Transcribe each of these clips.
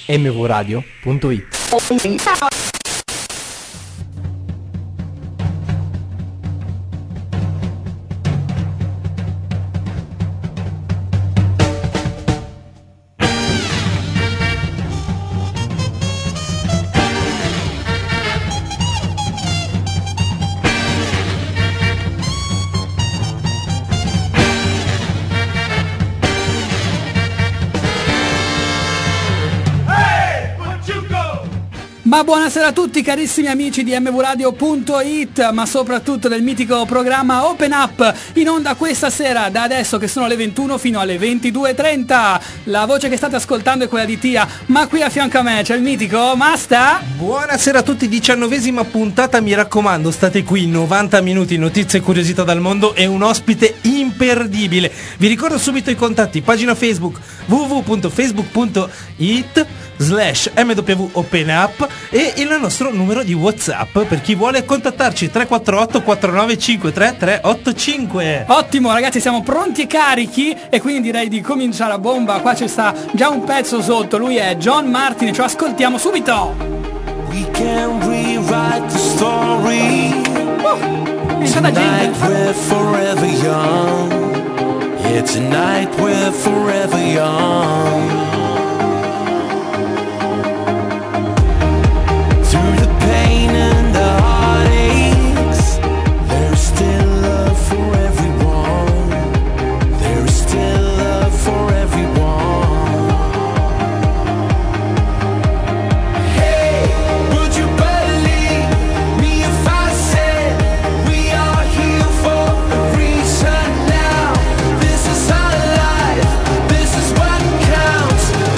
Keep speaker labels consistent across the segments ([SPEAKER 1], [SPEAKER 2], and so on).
[SPEAKER 1] mvradio.it.
[SPEAKER 2] Ma buonasera a tutti carissimi amici di mvradio.it, ma soprattutto del mitico programma Open Up, in onda questa sera da adesso che sono le 21 fino alle 22:30. La voce che state ascoltando è quella di Tia, ma qui a fianco a me c'è il mitico Masta.
[SPEAKER 3] Buonasera a tutti, 19ª puntata, mi raccomando, state qui, 90 minuti, notizie e curiosità dal mondo e un ospite imperdibile. Vi ricordo subito i contatti, pagina Facebook www.facebook.it/mwopenup e il nostro numero di WhatsApp per chi vuole contattarci, 348 4953 385.
[SPEAKER 2] Ottimo ragazzi, siamo pronti e carichi e quindi direi di cominciare a bomba. Qua ci sta già un pezzo sotto, lui è John Martin e ce lo ascoltiamo subito.
[SPEAKER 4] We can rewrite the story.
[SPEAKER 2] Tonight
[SPEAKER 4] we're forever young. Yeah, tonight we're forever young. Through the pain and the heartaches, there is still love for everyone. There is still love for everyone. Hey, would you believe me if I said we are here for a reason now? This is our life, this is what counts.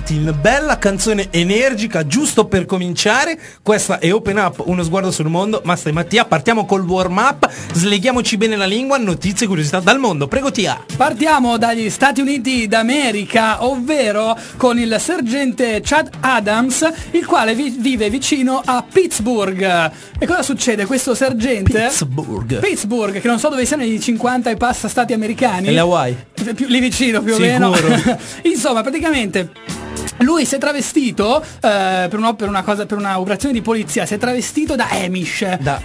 [SPEAKER 3] Martin, bella canzone energica, giusto per cominciare. Questa è Open Up, uno sguardo sul mondo. Masta e Mattia, partiamo col warm up, sleghiamoci bene la lingua, notizie e curiosità dal mondo. Prego Tia.
[SPEAKER 2] Partiamo dagli Stati Uniti d'America, ovvero con il sergente Chad Adams, il quale vive vicino a Pittsburgh. E cosa succede? Questo sergente Pittsburgh, che non so dove siano i 50 e passa stati americani.
[SPEAKER 3] E le Hawaii.
[SPEAKER 2] Lì vicino più o
[SPEAKER 3] Sicuro.
[SPEAKER 2] meno. Insomma, praticamente lui si è travestito per una operazione di polizia, si è travestito da Amish.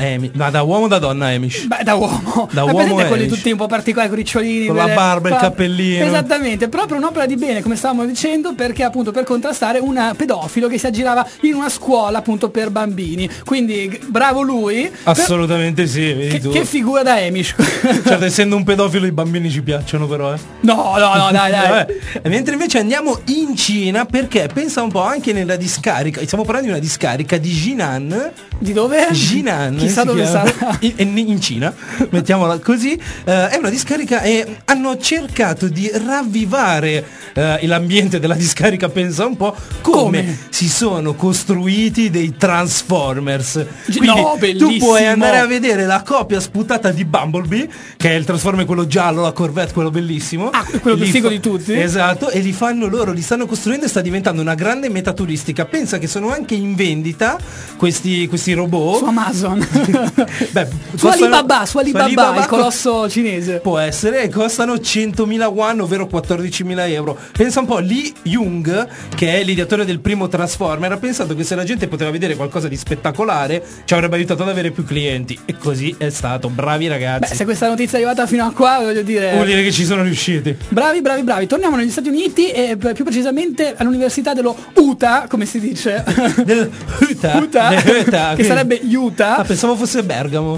[SPEAKER 3] Da uomo o da donna Amish?
[SPEAKER 2] Beh, da uomo.
[SPEAKER 3] Da
[SPEAKER 2] Ma
[SPEAKER 3] uomo
[SPEAKER 2] presente quelli
[SPEAKER 3] Amish.
[SPEAKER 2] tutti un po' particolari, con ricciolini,
[SPEAKER 3] Con la barba, il cappellino.
[SPEAKER 2] Esattamente, proprio un'opera di bene, come stavamo dicendo, perché appunto per contrastare un pedofilo che si aggirava in una scuola appunto per bambini. Quindi bravo lui.
[SPEAKER 3] Assolutamente sì, vedi tu.
[SPEAKER 2] Che figura da Amish.
[SPEAKER 3] Certo, essendo un pedofilo i bambini ci piacciono però,
[SPEAKER 2] No, dai.
[SPEAKER 3] E mentre invece andiamo in Cina, perché pensa un po' anche nella discarica, stiamo parlando di una discarica di Jinan.
[SPEAKER 2] Di dove?
[SPEAKER 3] Jinan.
[SPEAKER 2] Chissà
[SPEAKER 3] si
[SPEAKER 2] dove
[SPEAKER 3] chiama.
[SPEAKER 2] sarà.
[SPEAKER 3] In Cina, mettiamola così. È una discarica e hanno cercato di ravvivare l'ambiente della discarica, pensa un po', come si sono costruiti dei Transformers. Quindi
[SPEAKER 2] No,
[SPEAKER 3] tu
[SPEAKER 2] bellissimo.
[SPEAKER 3] puoi andare a vedere la copia sputata di Bumblebee, che è il Transformer quello giallo, la Corvette, quello bellissimo.
[SPEAKER 2] Ah, quello più
[SPEAKER 3] Li
[SPEAKER 2] figo di tutti.
[SPEAKER 3] Esatto, e li fanno loro, li stanno costruendo e sta diventando una grande meta turistica. Pensa che sono anche in vendita questi robot.
[SPEAKER 2] Su Amazon.
[SPEAKER 3] Beh,
[SPEAKER 2] Su Alibaba, il
[SPEAKER 3] co-
[SPEAKER 2] colosso cinese.
[SPEAKER 3] Può essere, costano 100.000 yuan, ovvero 14.000 euro. Pensa un po', Lee Jung, che è l'ideatore del primo Transformer, ha pensato che se la gente poteva vedere qualcosa di spettacolare ci avrebbe aiutato ad avere più clienti. E così è stato. Bravi ragazzi.
[SPEAKER 2] Beh, se questa notizia è arrivata fino a qua, voglio dire...
[SPEAKER 3] Vuol dire che ci sono riusciti.
[SPEAKER 2] Bravi. Torniamo negli Stati Uniti e più precisamente all'università dello Utah, come si dice?
[SPEAKER 3] Del Utah.
[SPEAKER 2] Che sarebbe Utah.
[SPEAKER 3] Ah, pensavo fosse Bergamo.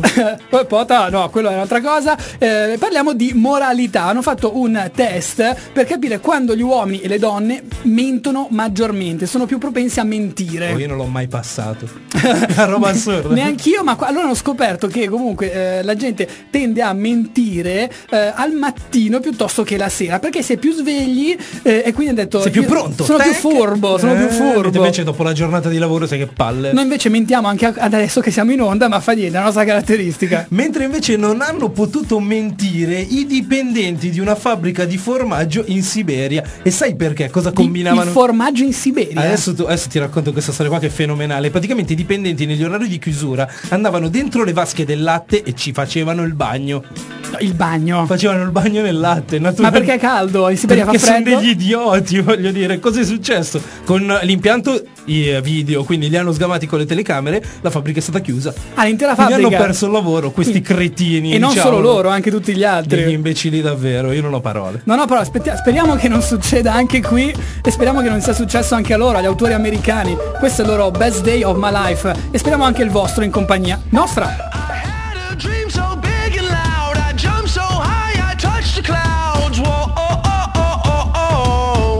[SPEAKER 2] No, quello è un'altra cosa. Parliamo di moralità. Hanno fatto un test per capire quando gli uomini e le donne mentono maggiormente, sono più propensi a mentire.
[SPEAKER 3] Io non l'ho mai passato. Una roba assurda.
[SPEAKER 2] Neanch'io, ma allora hanno scoperto che comunque la gente tende a mentire al mattino piuttosto che la sera, perché si è più svegli e quindi hanno detto
[SPEAKER 3] sei più pronto.
[SPEAKER 2] Sono più furbo.
[SPEAKER 3] Invece dopo la giornata di lavoro sai che palle.
[SPEAKER 2] Noi invece mentiamo anche adesso che siamo in onda, ma fa niente, è la nostra caratteristica.
[SPEAKER 3] Mentre invece non hanno potuto mentire i dipendenti di una fabbrica di formaggio in Siberia. E sai perché? Cosa combinavano?
[SPEAKER 2] Il formaggio in Siberia.
[SPEAKER 3] Adesso ti racconto questa storia qua che è fenomenale. Praticamente i dipendenti negli orari di chiusura andavano dentro le vasche del latte e ci facevano il bagno.
[SPEAKER 2] Il bagno.
[SPEAKER 3] Facevano il bagno nel latte.
[SPEAKER 2] Ma perché è caldo? In Siberia
[SPEAKER 3] Perché
[SPEAKER 2] fa freddo?
[SPEAKER 3] sono degli idioti, voglio dire. Cosa è successo? Con l'impianto video, quindi li hanno sgamati con le telecamere, la fabbrica è stata chiusa.
[SPEAKER 2] L'intera
[SPEAKER 3] Quindi
[SPEAKER 2] fabbrica.
[SPEAKER 3] hanno perso il lavoro, questi cretini.
[SPEAKER 2] E non
[SPEAKER 3] diciamo,
[SPEAKER 2] solo loro, anche tutti gli altri.
[SPEAKER 3] degli imbecilli davvero, io non ho parole.
[SPEAKER 2] No, però speriamo che non succeda anche qui e speriamo che non sia successo anche a loro, agli autori americani. Questo è il loro Best Day of My Life e speriamo anche il vostro in compagnia nostra.
[SPEAKER 4] I had a dream so big and loud. I jumped so high, I touched the clouds. Whoa, oh, oh, oh, oh, oh.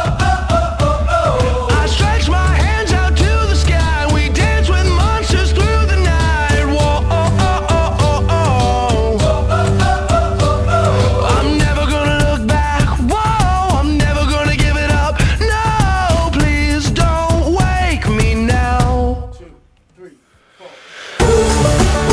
[SPEAKER 4] I stretched my hands out to the sky. We danced with monsters through the night. Whoa, oh, oh, oh, oh, oh. I'm never gonna look back. Whoa, I'm never gonna give it up. No, please don't wake me now. 2, 3, 4.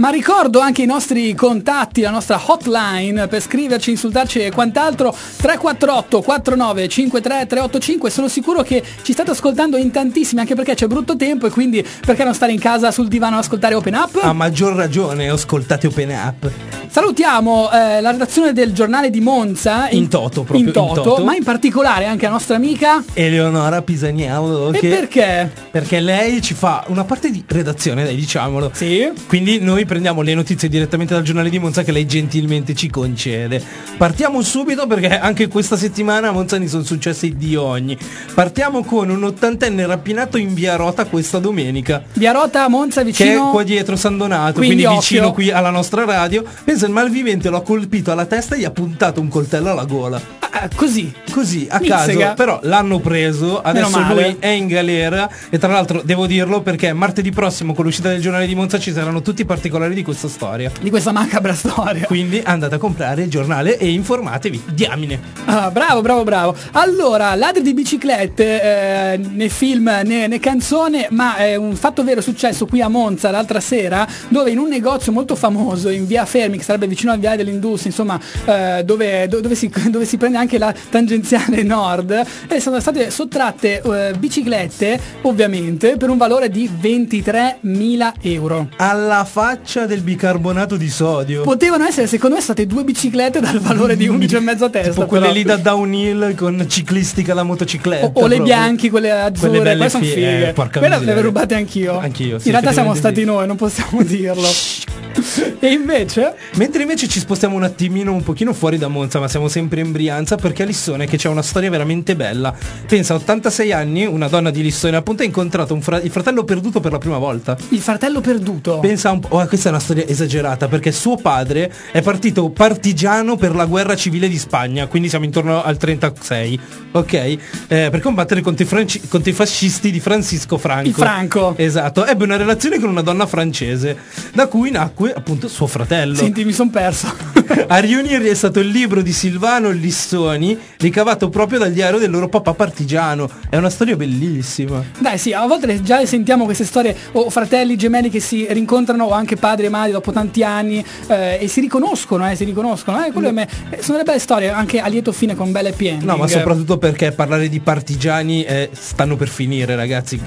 [SPEAKER 2] Ma ricordo anche i nostri contatti, la nostra hotline per scriverci, insultarci e quant'altro. 348 49 53 385. Sono sicuro che ci state ascoltando in tantissimi, anche perché c'è brutto tempo, e quindi perché non stare in casa sul divano ad ascoltare Open Up?
[SPEAKER 3] A maggior ragione, ascoltate Open Up.
[SPEAKER 2] Salutiamo la redazione del giornale di Monza
[SPEAKER 3] In toto, proprio
[SPEAKER 2] in toto,
[SPEAKER 3] in toto.
[SPEAKER 2] ma in particolare anche la nostra amica.
[SPEAKER 3] Eleonora Pisaniello.
[SPEAKER 2] E perché?
[SPEAKER 3] Perché lei ci fa una parte di redazione, dai, diciamolo.
[SPEAKER 2] Sì.
[SPEAKER 3] Quindi noi prendiamo le notizie direttamente dal giornale di Monza che lei gentilmente ci concede. Partiamo subito perché anche questa settimana a Monza ne sono successi di ogni. Partiamo con un 80enne rapinato in via Rota questa domenica.
[SPEAKER 2] Via Rota, Monza,
[SPEAKER 3] Che
[SPEAKER 2] vicino.
[SPEAKER 3] è qua dietro San Donato,
[SPEAKER 2] Quindi
[SPEAKER 3] quindi
[SPEAKER 2] occhio.
[SPEAKER 3] vicino qui alla nostra radio. Pensa, il malvivente lo ha colpito alla testa e gli ha puntato un coltello alla gola.
[SPEAKER 2] Così.
[SPEAKER 3] Così, a
[SPEAKER 2] Mizzega.
[SPEAKER 3] caso. Però l'hanno preso, adesso
[SPEAKER 2] Meno male.
[SPEAKER 3] lui è in galera. E tra l'altro devo dirlo perché martedì prossimo con l'uscita del giornale di Monza ci saranno tutti i particolari di questa storia.
[SPEAKER 2] Di questa macabra storia.
[SPEAKER 3] Quindi andate a comprare il giornale e informatevi. Diamine.
[SPEAKER 2] Ah, bravo. Allora, ladri di biciclette, né film né canzone, ma è un fatto vero successo qui a Monza l'altra sera, dove in un negozio molto famoso in via Fermi, che sarebbe vicino al viale dell'Industria, insomma, dove si prende anche la tangenziale nord, e sono state sottratte biciclette, ovviamente, per un valore di 23.000 euro.
[SPEAKER 3] Alla faccia del bicarbonato di sodio.
[SPEAKER 2] Potevano essere, secondo me, state 2 biciclette dal valore di 11,5 a testa.
[SPEAKER 3] Tipo quelle
[SPEAKER 2] però.
[SPEAKER 3] lì da downhill con ciclistica la motocicletta.
[SPEAKER 2] O le
[SPEAKER 3] proprio.
[SPEAKER 2] bianche, quelle azzurre,
[SPEAKER 3] Quelle belle
[SPEAKER 2] quelle sono fighe.
[SPEAKER 3] porca
[SPEAKER 2] Quelle le
[SPEAKER 3] miseria.
[SPEAKER 2] avevo rubate anch'io.
[SPEAKER 3] Anch'io, sì,
[SPEAKER 2] In realtà siamo stati
[SPEAKER 3] effettivamente
[SPEAKER 2] noi, non possiamo dirlo. E invece?
[SPEAKER 3] Mentre invece ci spostiamo un attimino, un pochino fuori da Monza, ma siamo sempre in Brianza, perché a Lissone che c'è una storia veramente bella. Pensa, a 86 anni, una donna di Lissone appunto ha incontrato il fratello perduto per la prima volta.
[SPEAKER 2] Il fratello perduto.
[SPEAKER 3] Pensa un po', questa è una storia esagerata, perché suo padre è partito partigiano per la guerra civile di Spagna, quindi siamo intorno al 36, ok? Per combattere contro i fascisti di Francisco Franco.
[SPEAKER 2] Il Franco.
[SPEAKER 3] Esatto, ebbe una relazione con una donna francese, da cui nacque appunto suo fratello.
[SPEAKER 2] Senti, mi son perso.
[SPEAKER 3] A riunirli è stato il libro di Silvano Lissoni, ricavato proprio dal diario del loro papà partigiano. È una storia bellissima.
[SPEAKER 2] Dai, sì, a volte già le sentiamo queste storie, o fratelli gemelli che si rincontrano, o anche padri e madri dopo tanti anni, e si riconoscono. Quello a me, sono delle belle storie, anche a lieto fine con belle piene.
[SPEAKER 3] No, ma soprattutto perché parlare di partigiani stanno per finire, ragazzi.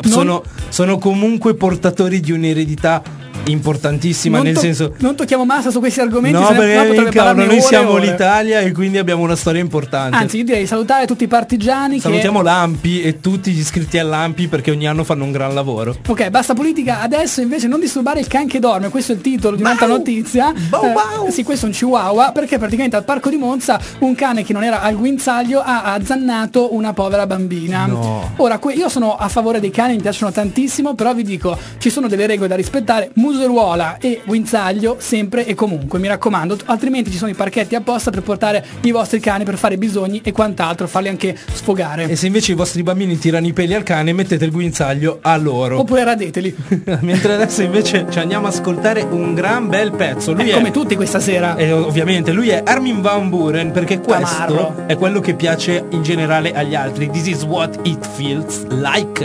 [SPEAKER 3] Sono comunque portatori di un'eredità importantissima, nel senso.
[SPEAKER 2] Non tocchiamo massa su questi argomenti,
[SPEAKER 3] No,
[SPEAKER 2] se no
[SPEAKER 3] perché
[SPEAKER 2] potrebbe parlarne
[SPEAKER 3] noi
[SPEAKER 2] ore e
[SPEAKER 3] siamo
[SPEAKER 2] ore.
[SPEAKER 3] l'Italia e quindi abbiamo una storia importante.
[SPEAKER 2] Anzi, io direi salutare tutti i partigiani.
[SPEAKER 3] Salutiamo l'Ampi e tutti gli iscritti all'Ampi perché ogni anno fanno un gran lavoro.
[SPEAKER 2] Ok, basta politica. Adesso invece non disturbare il can che dorme. Questo è il titolo di un'altra notizia. Sì, questo è un chihuahua, perché praticamente al parco di Monza un cane che non era al guinzaglio ha azzannato una povera bambina.
[SPEAKER 3] No.
[SPEAKER 2] Ora, io sono a favore dei cani, mi piacciono tantissimo, però vi dico, ci sono delle regole da rispettare. Museruola e guinzaglio sempre e comunque, mi raccomando, altrimenti ci sono i parchetti apposta per portare i vostri cani per fare bisogni e quant'altro, farli anche sfogare.
[SPEAKER 3] E se invece i vostri bambini tirano i peli al cane, mettete il guinzaglio a loro.
[SPEAKER 2] Oppure radeteli.
[SPEAKER 3] Mentre adesso invece ci andiamo a ascoltare un gran bel pezzo. Lui è
[SPEAKER 2] come tutti questa sera.
[SPEAKER 3] E ovviamente lui è Armin van Buuren, perché questo
[SPEAKER 2] Tamarro.
[SPEAKER 3] è quello che piace in generale agli altri. This is what it feels like.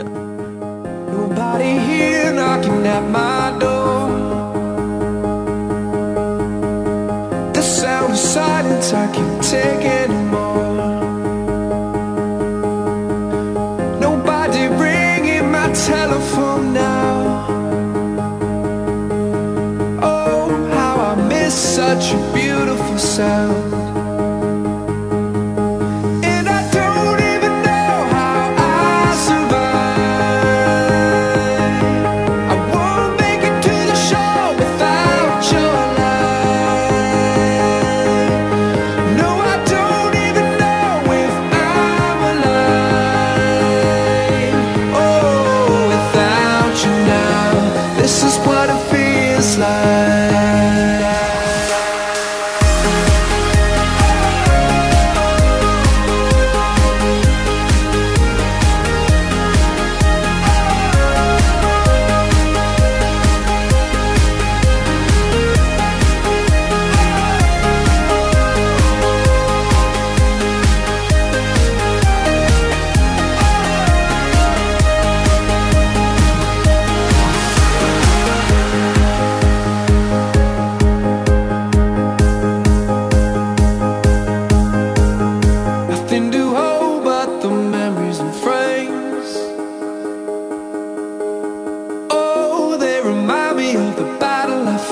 [SPEAKER 4] Nobody here knocking at my door. The sound of silence I can't take anymore. Nobody ringing my telephone now. Oh, how I miss such a beautiful sound. And I don't even know how I survive. I won't make it to the shore without your light. No, I don't even know if I'm alive. Oh, without you now, this is what it feels like.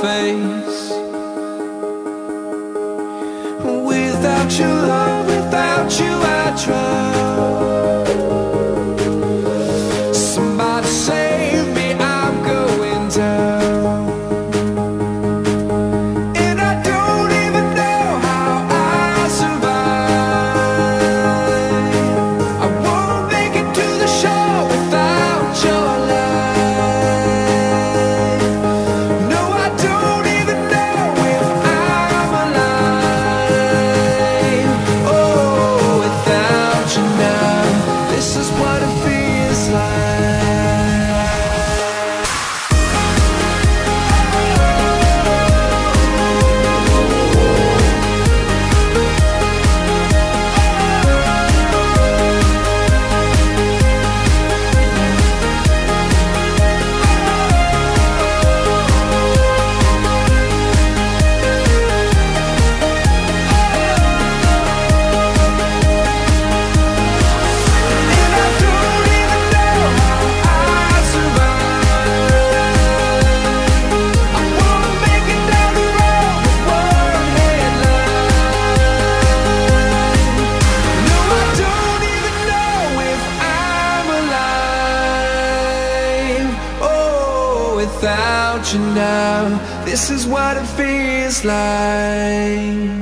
[SPEAKER 4] face. Without your love, without you I drown. Somebody save me, I'm going down. And I don't even know how I survive. I won't make it to the shore without your light. No, I don't even know if I'm alive. Oh, without you now, this is what it feels like. And I don't even know how I survive. I won't make it down the road with one headline. No, I don't even know if I'm alive. Oh, without you now, this is what it feels like.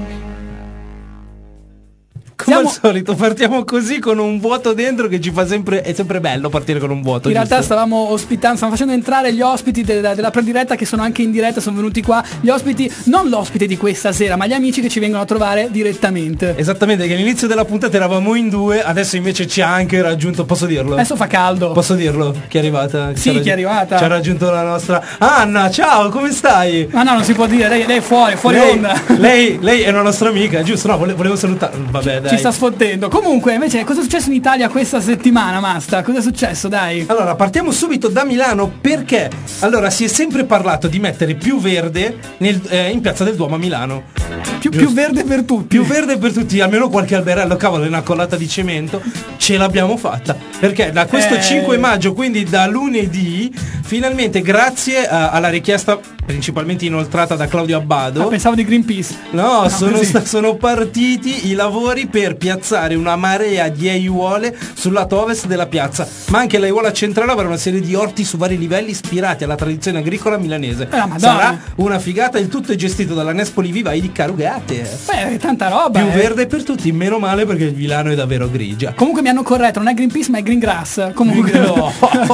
[SPEAKER 3] Come al
[SPEAKER 2] Siamo-
[SPEAKER 3] solito partiamo così con un vuoto dentro che ci fa sempre, è sempre bello partire con un vuoto.
[SPEAKER 2] In realtà
[SPEAKER 3] giusto?
[SPEAKER 2] stavamo facendo entrare gli ospiti della prediretta che sono anche in diretta, sono venuti qua. Gli ospiti, non l'ospite di questa sera, ma gli amici che ci vengono a trovare direttamente.
[SPEAKER 3] Esattamente, che all'inizio della puntata eravamo in due, adesso invece ci ha anche raggiunto, posso dirlo?
[SPEAKER 2] Adesso fa caldo.
[SPEAKER 3] Posso dirlo? Chi è arrivata?
[SPEAKER 2] Sì, chi è arrivata?
[SPEAKER 3] Ci ha raggiunto la nostra Anna, ciao, come stai?
[SPEAKER 2] Ma no, non si può dire, lei è fuori
[SPEAKER 3] lei,
[SPEAKER 2] onda.
[SPEAKER 3] lei è una nostra amica, giusto? No, volevo salutare. Vabbè, dai.
[SPEAKER 2] Ci sta sfottendo. Comunque, invece, cosa è successo in Italia questa settimana, Masta? Cosa è successo, dai?
[SPEAKER 3] Allora, partiamo subito da Milano perché allora si è sempre parlato di mettere più verde in Piazza del Duomo a Milano.
[SPEAKER 2] Più verde per tutti.
[SPEAKER 3] Più verde per tutti, almeno qualche alberello, cavolo, è una collata di cemento. Ce l'abbiamo fatta. Perché da questo 5 maggio, quindi da lunedì, finalmente grazie alla richiesta principalmente inoltrata da Claudio Abbado.
[SPEAKER 2] Ah, pensavo di Greenpeace.
[SPEAKER 3] No,
[SPEAKER 2] così.
[SPEAKER 3] sono partiti i lavori per piazzare una marea di aiuole sul lato ovest della piazza, ma anche l'aiuola centrale avrà una serie di orti su vari livelli ispirati alla tradizione agricola milanese.
[SPEAKER 2] Madonna.
[SPEAKER 3] Sarà una figata, il tutto è gestito dalla Nespoli Vivai di Carugate.
[SPEAKER 2] Beh, tanta roba.
[SPEAKER 3] Più verde per tutti, meno male perché il Milano è davvero grigia.
[SPEAKER 2] Comunque mi hanno corretto, non è Greenpeace ma è Green Grass. Comunque
[SPEAKER 3] No.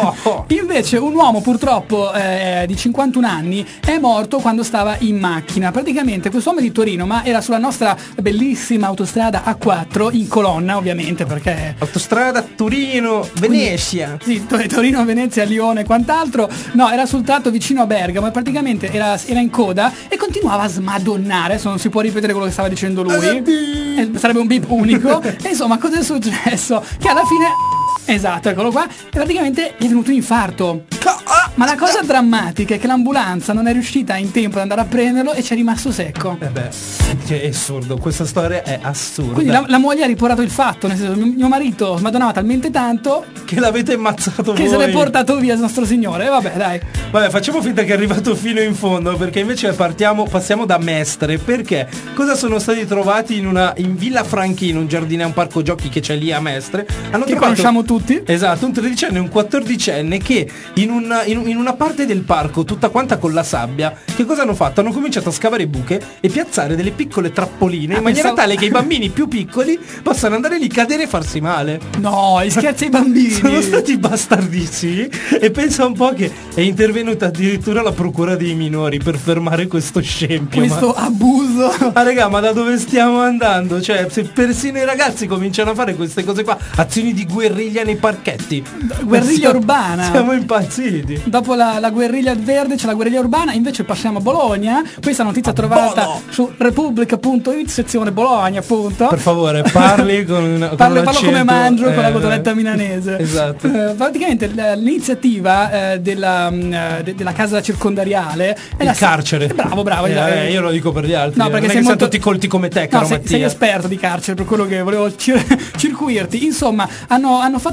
[SPEAKER 2] Invece un uomo purtroppo di 51 anni è morto quando stava in macchina. Praticamente quest'uomo è di Torino, ma era sulla nostra bellissima autostrada A4 in colonna, ovviamente, perché
[SPEAKER 3] Autostrada Torino, Venezia.
[SPEAKER 2] sì, Torino, Venezia, Lione e quant'altro. No, era sul tratto vicino a Bergamo e praticamente era in coda e continuava a smadonnare. Adesso non si può ripetere quello che stava dicendo lui. Sarebbe un beep unico. E insomma, cosa è successo? Che alla fine... Esatto, eccolo qua. E praticamente gli è venuto un infarto. Ma la cosa drammatica è che l'ambulanza non è riuscita in tempo ad andare a prenderlo e ci è rimasto secco.
[SPEAKER 3] Beh, è assurdo, questa storia è assurda.
[SPEAKER 2] Quindi la moglie ha riportato il fatto, nel senso mio marito smadonnava talmente tanto
[SPEAKER 3] Che l'avete ammazzato
[SPEAKER 2] che
[SPEAKER 3] voi.
[SPEAKER 2] se l'è portato via il nostro signore. E vabbè, dai.
[SPEAKER 3] Vabbè, facciamo finta che è arrivato fino in fondo, perché invece passiamo da Mestre. Perché cosa sono stati trovati in Villa Franchino, un giardino, un parco giochi che c'è lì a Mestre? Hanno
[SPEAKER 2] Che
[SPEAKER 3] trovato,
[SPEAKER 2] conosciamo tutti.
[SPEAKER 3] Esatto, un 13enne e un 14enne che in una parte del parco, tutta quanta con la sabbia, che cosa hanno fatto? Hanno cominciato a scavare buche e piazzare delle piccole trappoline in maniera
[SPEAKER 2] pensavo-
[SPEAKER 3] tale che i bambini più piccoli possano andare lì, cadere e farsi male.
[SPEAKER 2] No, scherzi ai bambini.
[SPEAKER 3] Sono stati bastardissimi e pensa un po' che è intervenuta addirittura la procura dei minori per fermare questo scempio.
[SPEAKER 2] Questo abuso.
[SPEAKER 3] Ma raga, ma da dove stiamo andando? Cioè, se persino i ragazzi cominciano a fare queste cose qua, azioni di guerriglia nei parchetti.
[SPEAKER 2] Guerriglia urbana.
[SPEAKER 3] Siamo impazziti.
[SPEAKER 2] Dopo la guerriglia verde c'è la guerriglia urbana, invece passiamo a Bologna. Questa notizia trovata
[SPEAKER 3] Bono.
[SPEAKER 2] su repubblica.it, sezione Bologna, appunto.
[SPEAKER 3] Per favore, parli con un
[SPEAKER 2] Parlo come
[SPEAKER 3] accento,
[SPEAKER 2] mangio con la cotoletta milanese.
[SPEAKER 3] Esatto.
[SPEAKER 2] Praticamente l'iniziativa della casa circondariale è
[SPEAKER 3] Il carcere.
[SPEAKER 2] Bravo.
[SPEAKER 3] Io lo dico per gli altri.
[SPEAKER 2] No, perché
[SPEAKER 3] non è
[SPEAKER 2] sei
[SPEAKER 3] che
[SPEAKER 2] molto...
[SPEAKER 3] siamo tutti colti come te, caro
[SPEAKER 2] No, sei
[SPEAKER 3] Mattia.
[SPEAKER 2] esperto di carcere, per quello che volevo circuirti. Insomma, hanno fatto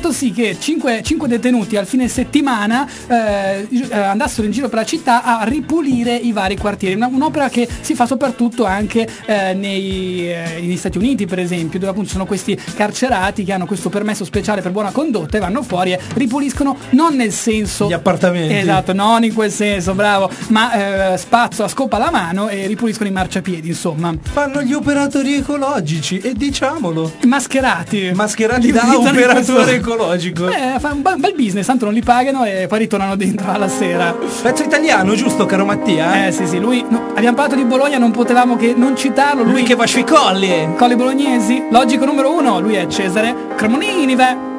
[SPEAKER 2] fatto sì che 5 detenuti al fine settimana andassero in giro per la città a ripulire i vari quartieri. Un'opera che si fa soprattutto anche negli Stati Uniti, per esempio, dove appunto sono questi carcerati che hanno questo permesso speciale per buona condotta e vanno fuori e ripuliscono, non nel senso
[SPEAKER 3] gli appartamenti,
[SPEAKER 2] esatto, non in quel senso, bravo, ma spazzo a scopa alla mano e ripuliscono i marciapiedi, insomma.
[SPEAKER 3] Fanno gli operatori ecologici, e diciamolo,
[SPEAKER 2] mascherati
[SPEAKER 3] da operatore ecologico.
[SPEAKER 2] Fa un bel business, tanto non li pagano e poi ritornano dentro alla sera.
[SPEAKER 3] Pezzo italiano, giusto, caro Mattia?
[SPEAKER 2] Sì, lui abbiamo parlato di Bologna, non potevamo che non citarlo.
[SPEAKER 3] Lui che va sui colli
[SPEAKER 2] bolognesi, logico numero 1, lui è Cesare Cremonini,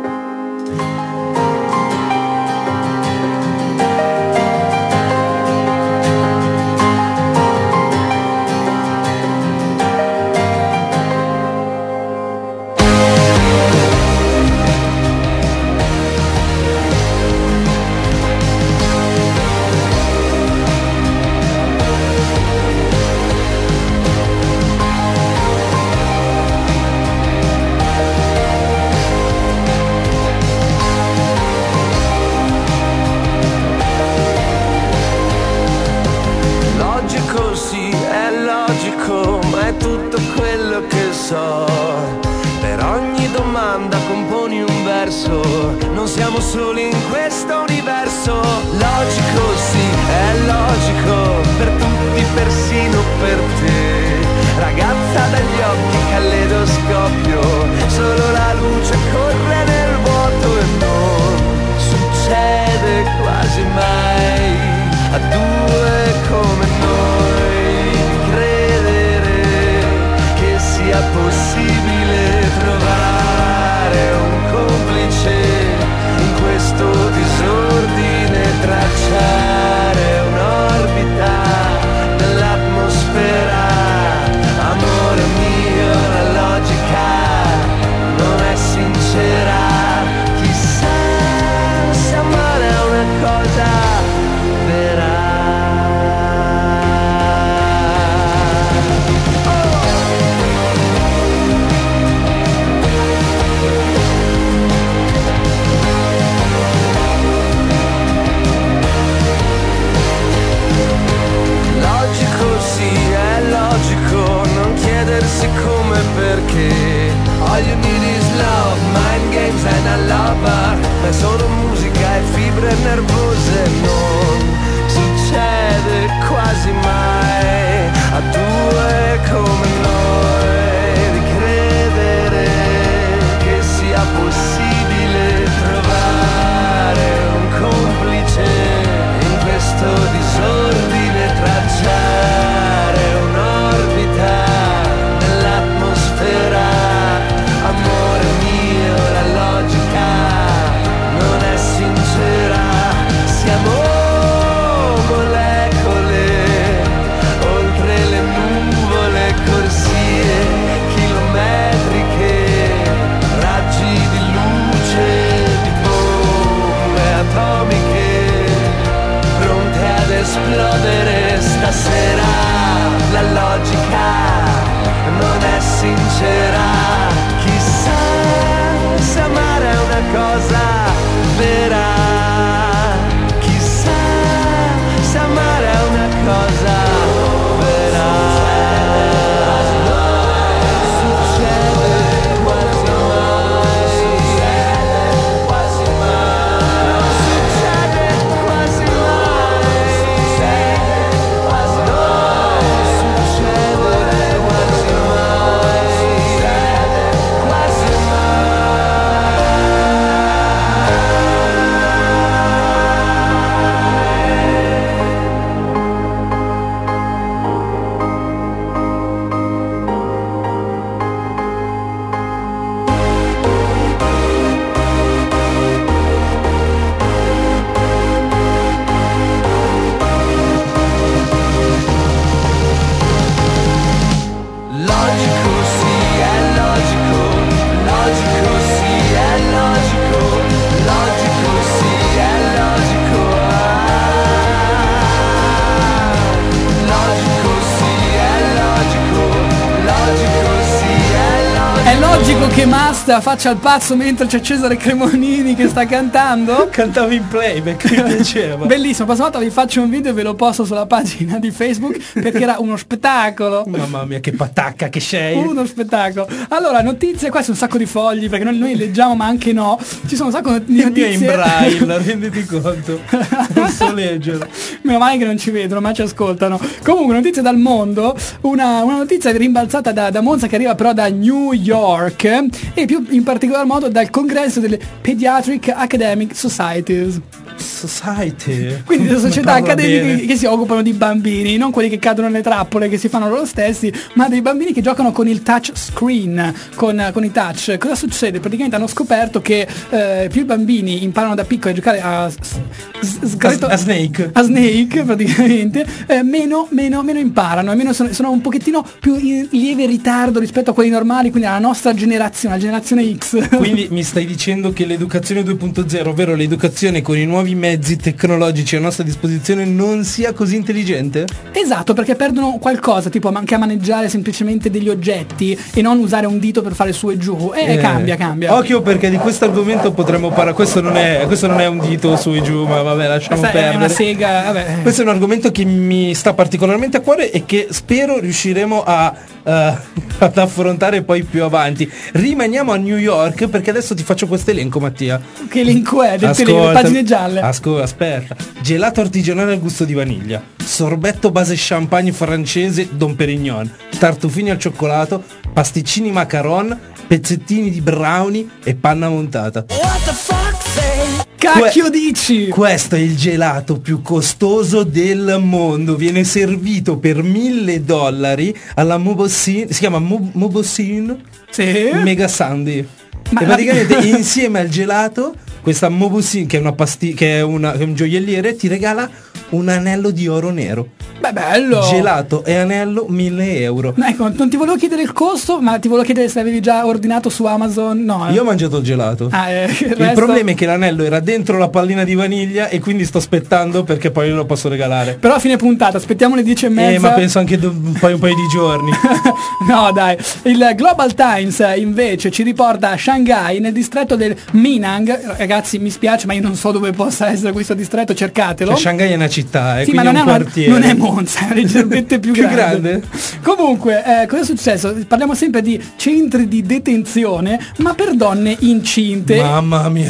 [SPEAKER 4] per ogni domanda componi un verso, non siamo soli in questo universo. Logico, sì, è logico, per tutti, persino per te. Ragazza dagli occhi, caleidoscopio, solo la luce corre nel vuoto e non succede quasi mai a due come noi sia possibile trovare un complice in questo disordine tracciato.
[SPEAKER 2] che Masta faccia il pazzo mentre c'è Cesare Cremonini che sta cantando.
[SPEAKER 3] Cantavo in playback, mi piaceva.
[SPEAKER 2] Bellissimo, prossima volta vi faccio un video e ve lo posto sulla pagina di Facebook perché era uno spettacolo.
[SPEAKER 3] Mamma mia, che patacca che sei.
[SPEAKER 2] Uno spettacolo. Allora, notizie, qua c'è un sacco di fogli perché noi leggiamo ma anche no. Ci sono un sacco di
[SPEAKER 3] Il mio è
[SPEAKER 2] notizie.
[SPEAKER 3] in braille, renditi conto. Non so leggere.
[SPEAKER 2] Meno male che non ci vedono, ma ci ascoltano. Comunque, notizie dal mondo. Una notizia rimbalzata da Monza che arriva però da New York e più in particolar modo dal congresso delle Pediatric Academic Societies.
[SPEAKER 3] Society.
[SPEAKER 2] Quindi le società
[SPEAKER 3] Parla
[SPEAKER 2] accademiche
[SPEAKER 3] bene.
[SPEAKER 2] che si occupano di bambini, non quelli che cadono nelle trappole che si fanno loro stessi, ma dei bambini che giocano con il touch screen, con i touch. Cosa succede? Praticamente hanno scoperto che più i bambini imparano da piccoli a giocare a
[SPEAKER 3] Snake.
[SPEAKER 2] a Snake praticamente, meno imparano e meno sono un pochettino più in lieve ritardo rispetto a quelli normali, quindi alla nostra generazione, la generazione X.
[SPEAKER 3] Quindi mi stai dicendo che l'educazione 2.0, ovvero l'educazione con i nuovi mezzi tecnologici a nostra disposizione, non sia così intelligente?
[SPEAKER 2] Esatto, perché perdono qualcosa, tipo anche a maneggiare semplicemente degli oggetti e non usare un dito per fare su e giù. Cambia.
[SPEAKER 3] Occhio, perché di questo argomento potremmo parlare. Questo non è un dito su e giù, ma vabbè, lasciamo
[SPEAKER 2] Questa
[SPEAKER 3] perdere.
[SPEAKER 2] è una sega, vabbè.
[SPEAKER 3] Questo è un argomento che mi sta particolarmente a cuore e che spero riusciremo ad affrontare poi più avanti. Rimaniamo a New York perché adesso ti faccio questo elenco, Mattia.
[SPEAKER 2] Che elenco è? Delle pagine gialle.
[SPEAKER 3] Aspetta. Gelato artigianale al gusto di vaniglia, sorbetto base champagne francese Dom Perignon, tartufini al cioccolato, pasticcini macaron, pezzettini di brownie e panna montata.
[SPEAKER 2] Cacchio dici?
[SPEAKER 3] Questo è il gelato più costoso del mondo. Viene servito per $1.000 alla Mobossin. Si chiama Mobossin
[SPEAKER 2] Sì.
[SPEAKER 3] Mega Sundae.
[SPEAKER 2] Ma
[SPEAKER 3] E praticamente insieme al gelato, questa Mobossin, che è un gioielliere, ti regala un anello di oro nero.
[SPEAKER 2] Beh, bello.
[SPEAKER 3] Gelato e anello €1.000.
[SPEAKER 2] Ecco, non ti volevo chiedere il costo, ma ti volevo chiedere se avevi già ordinato su Amazon. No.
[SPEAKER 3] Io ho mangiato il gelato. Il problema è che l'anello era dentro la pallina di vaniglia e quindi sto aspettando perché poi lo posso regalare.
[SPEAKER 2] Però a fine puntata, aspettiamo le 10:30.
[SPEAKER 3] Ma penso anche poi un paio di giorni.
[SPEAKER 2] No dai, il Global Times invece ci riporta a Shanghai, nel distretto del Minang. Ragazzi, mi spiace, ma io non so dove possa essere questo distretto, cercatelo.
[SPEAKER 3] Cioè, Shanghai è una città,
[SPEAKER 2] Sì,
[SPEAKER 3] quindi
[SPEAKER 2] ma non
[SPEAKER 3] è
[SPEAKER 2] è,
[SPEAKER 3] un quartiere.
[SPEAKER 2] non è Monza, è leggermente più grande. Comunque, cosa è successo? Parliamo sempre di centri di detenzione, ma per donne incinte.
[SPEAKER 3] Mamma mia,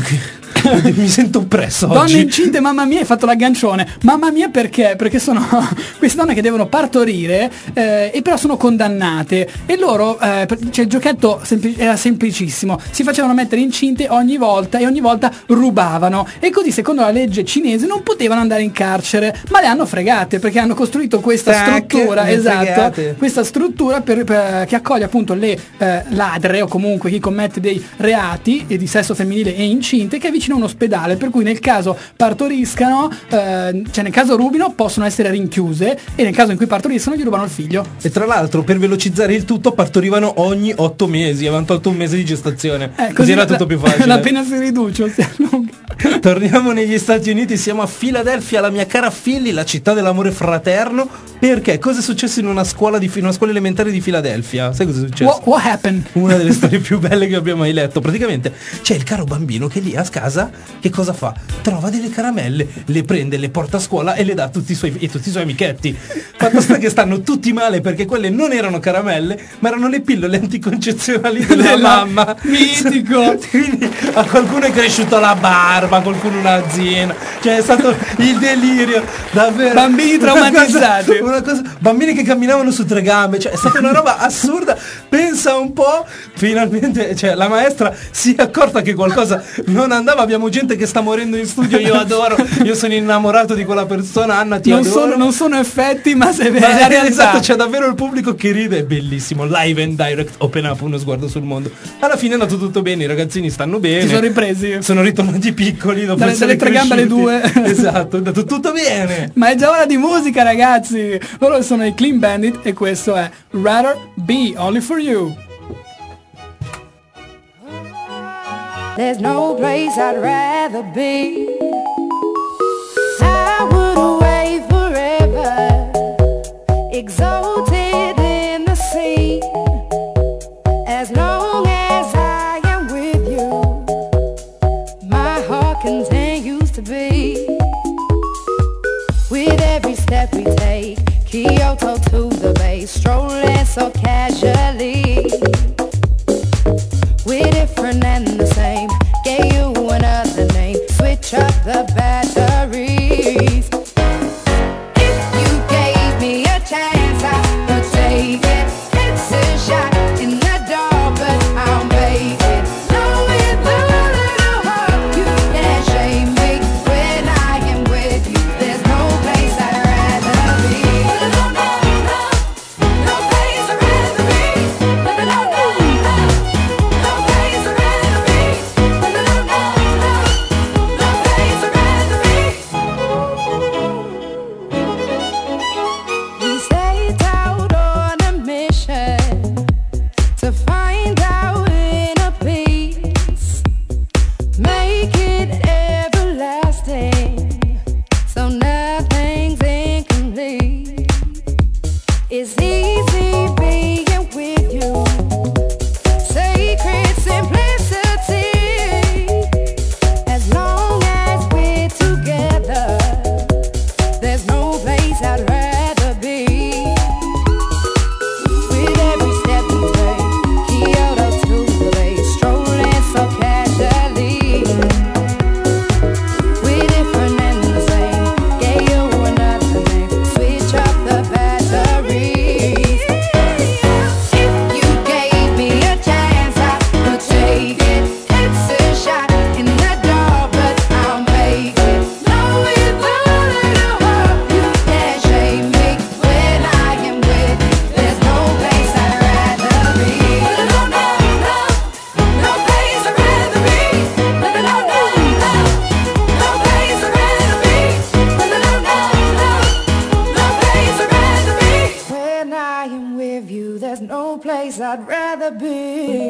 [SPEAKER 3] mi sento oppresso
[SPEAKER 2] Donne
[SPEAKER 3] oggi.
[SPEAKER 2] incinte, mamma mia, hai fatto l'aggancione. Mamma mia, perché? Perché sono queste donne che devono partorire e però sono condannate. E loro, cioè il giochetto era semplicissimo. Si facevano mettere incinte ogni volta e ogni volta rubavano. E così, secondo la legge cinese, non potevano andare in carcere. Ma le hanno fregate perché hanno costruito questa struttura, esatto, questa struttura che accoglie appunto le ladre o comunque chi commette dei reati di sesso femminile e incinte, che è vicino a un ospedale, per cui nel caso partoriscano, cioè nel caso rubino, possono essere rinchiuse e nel caso in cui partoriscano gli rubano il figlio.
[SPEAKER 3] E tra l'altro, per velocizzare il tutto, partorivano ogni 8 mesi, avevano tolto un mese di gestazione. Così era tutto più facile.
[SPEAKER 2] La pena si riduce, si allunga.
[SPEAKER 3] Torniamo negli Stati Uniti, siamo a Filadelfia, la mia cara Philly, la città dell'amore fraterno. Perché? Cosa è successo in una scuola elementare di Filadelfia? Sai cosa è successo?
[SPEAKER 2] What happened?
[SPEAKER 3] Una delle storie più belle che abbiamo mai letto. Praticamente c'è il caro bambino che lì a casa che cosa fa? Trova delle caramelle, le prende, le porta a scuola e le dà a tutti i suoi amichetti. Fatto sta che stanno tutti male perché quelle non erano caramelle, ma erano le pillole anticoncezionali della mamma.
[SPEAKER 2] Mitico.
[SPEAKER 3] Quindi a qualcuno è cresciuta la barba, a qualcuno una zina. Cioè è stato il delirio, davvero.
[SPEAKER 2] Bambini traumatizzati.
[SPEAKER 3] Bambini che camminavano su 3 gambe, cioè è stata una roba assurda. Pensa un po', finalmente, cioè la maestra si è accorta che qualcosa non andava. Abbiamo gente che sta morendo in studio, io adoro, io sono innamorato di quella persona, Anna, ti adoro.
[SPEAKER 2] Non sono effetti, ma se vedi la realtà.
[SPEAKER 3] Esatto, c'è davvero il pubblico che ride, è bellissimo. Live and direct, open up, uno sguardo sul mondo. Alla fine è andato tutto bene, i ragazzini stanno bene.
[SPEAKER 2] Si sono ripresi.
[SPEAKER 3] Sono ritornati piccoli dopo
[SPEAKER 2] dalle 3 gambe alle 2.
[SPEAKER 3] Esatto, è andato tutto bene.
[SPEAKER 2] Ma è già ora di musica, ragazzi. Loro sono i Clean Bandit e questo è Rather Be Only For You.
[SPEAKER 1] There's no place I'd rather be. I would away forever, exalted in the sea, as long as I With every step we take, Kyoto to the bay, strolling so casually. We're different and the same, gave you another name, switch up the batteries. If you gave me a chance, I would take it. It's a shot in the dark, but I'll make it. No, with a little hope, you can't shame me. When I am with you, there's no place I'd rather be. No, no, no, no place I'd rather be. No, no, no, no, no place I'd rather be. No, no, no, no, no place I'd rather be. We set out on a mission to find our inner peace, make it everlasting, so nothing's incomplete. It's easy being with you, sacred simplicity. As long as we're together, there's no place I'd rather be. With every step we take, Kyoto to the bay, strolling so casually. We're different and the same, gave you another name, switch up the batteries. If you gave me a chance, I would take it. It's a shot in the dark, but I'll make it. No, with a little hope, you can't shame me. When I am with you, there's no place I'd rather be. No, no, no, no place I'd rather be. No, no, no, no, no place I'd rather be. No, no, no, no, no place I'd rather be. When I am with you, there's no place I'd rather be.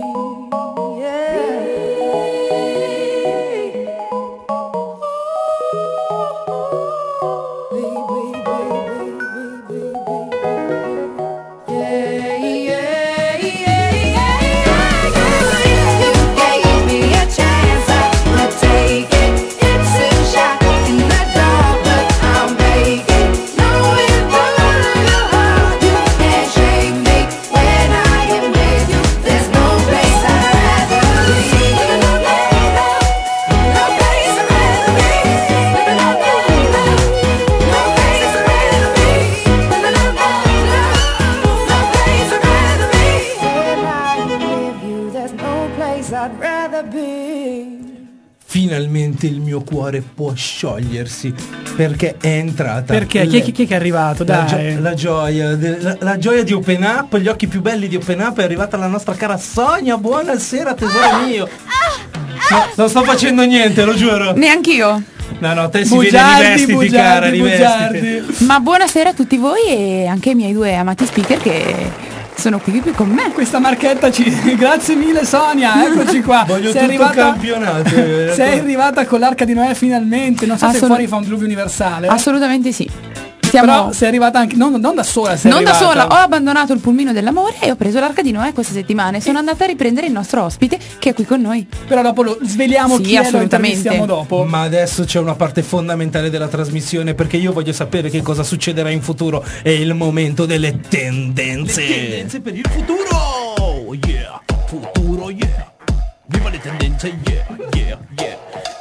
[SPEAKER 1] I'd rather be.
[SPEAKER 3] Finalmente il mio cuore può sciogliersi perché è entrata.
[SPEAKER 2] Perché? Chi è che è arrivato? Dai.
[SPEAKER 3] La gioia di Open Up, gli occhi più belli di Open Up, è arrivata la nostra cara Sonia. Buonasera tesoro mio. No, non sto facendo niente, lo giuro.
[SPEAKER 5] Neanch'io.
[SPEAKER 3] No, te si vede, rivestiti cara, rivestiti.
[SPEAKER 5] Ma buonasera a tutti voi e anche ai miei due amati speaker che sono qui con me.
[SPEAKER 2] Questa marchetta grazie mille Sonia, eccoci qua.
[SPEAKER 3] Voglio
[SPEAKER 2] sei
[SPEAKER 3] tutto
[SPEAKER 2] arrivata...
[SPEAKER 3] campionato.
[SPEAKER 2] Sei arrivata con l'Arca di Noè finalmente. Non so se fuori fa un diluvio universale.
[SPEAKER 5] Assolutamente sì.
[SPEAKER 2] Però sei arrivata anche non da sola,
[SPEAKER 5] da sola, ho abbandonato il pulmino dell'amore e ho preso l'Arca di Noè questa settimana e sono andata a riprendere il nostro ospite che è qui con noi.
[SPEAKER 2] Però dopo lo sveliamo, chi è, lo intervistiamo dopo.
[SPEAKER 3] Ma adesso c'è una parte fondamentale della trasmissione, perché io voglio sapere che cosa succederà in futuro. È il momento delle tendenze.
[SPEAKER 4] Le tendenze per il futuro. Yeah, futuro, yeah. Viva le tendenze, yeah, yeah, yeah.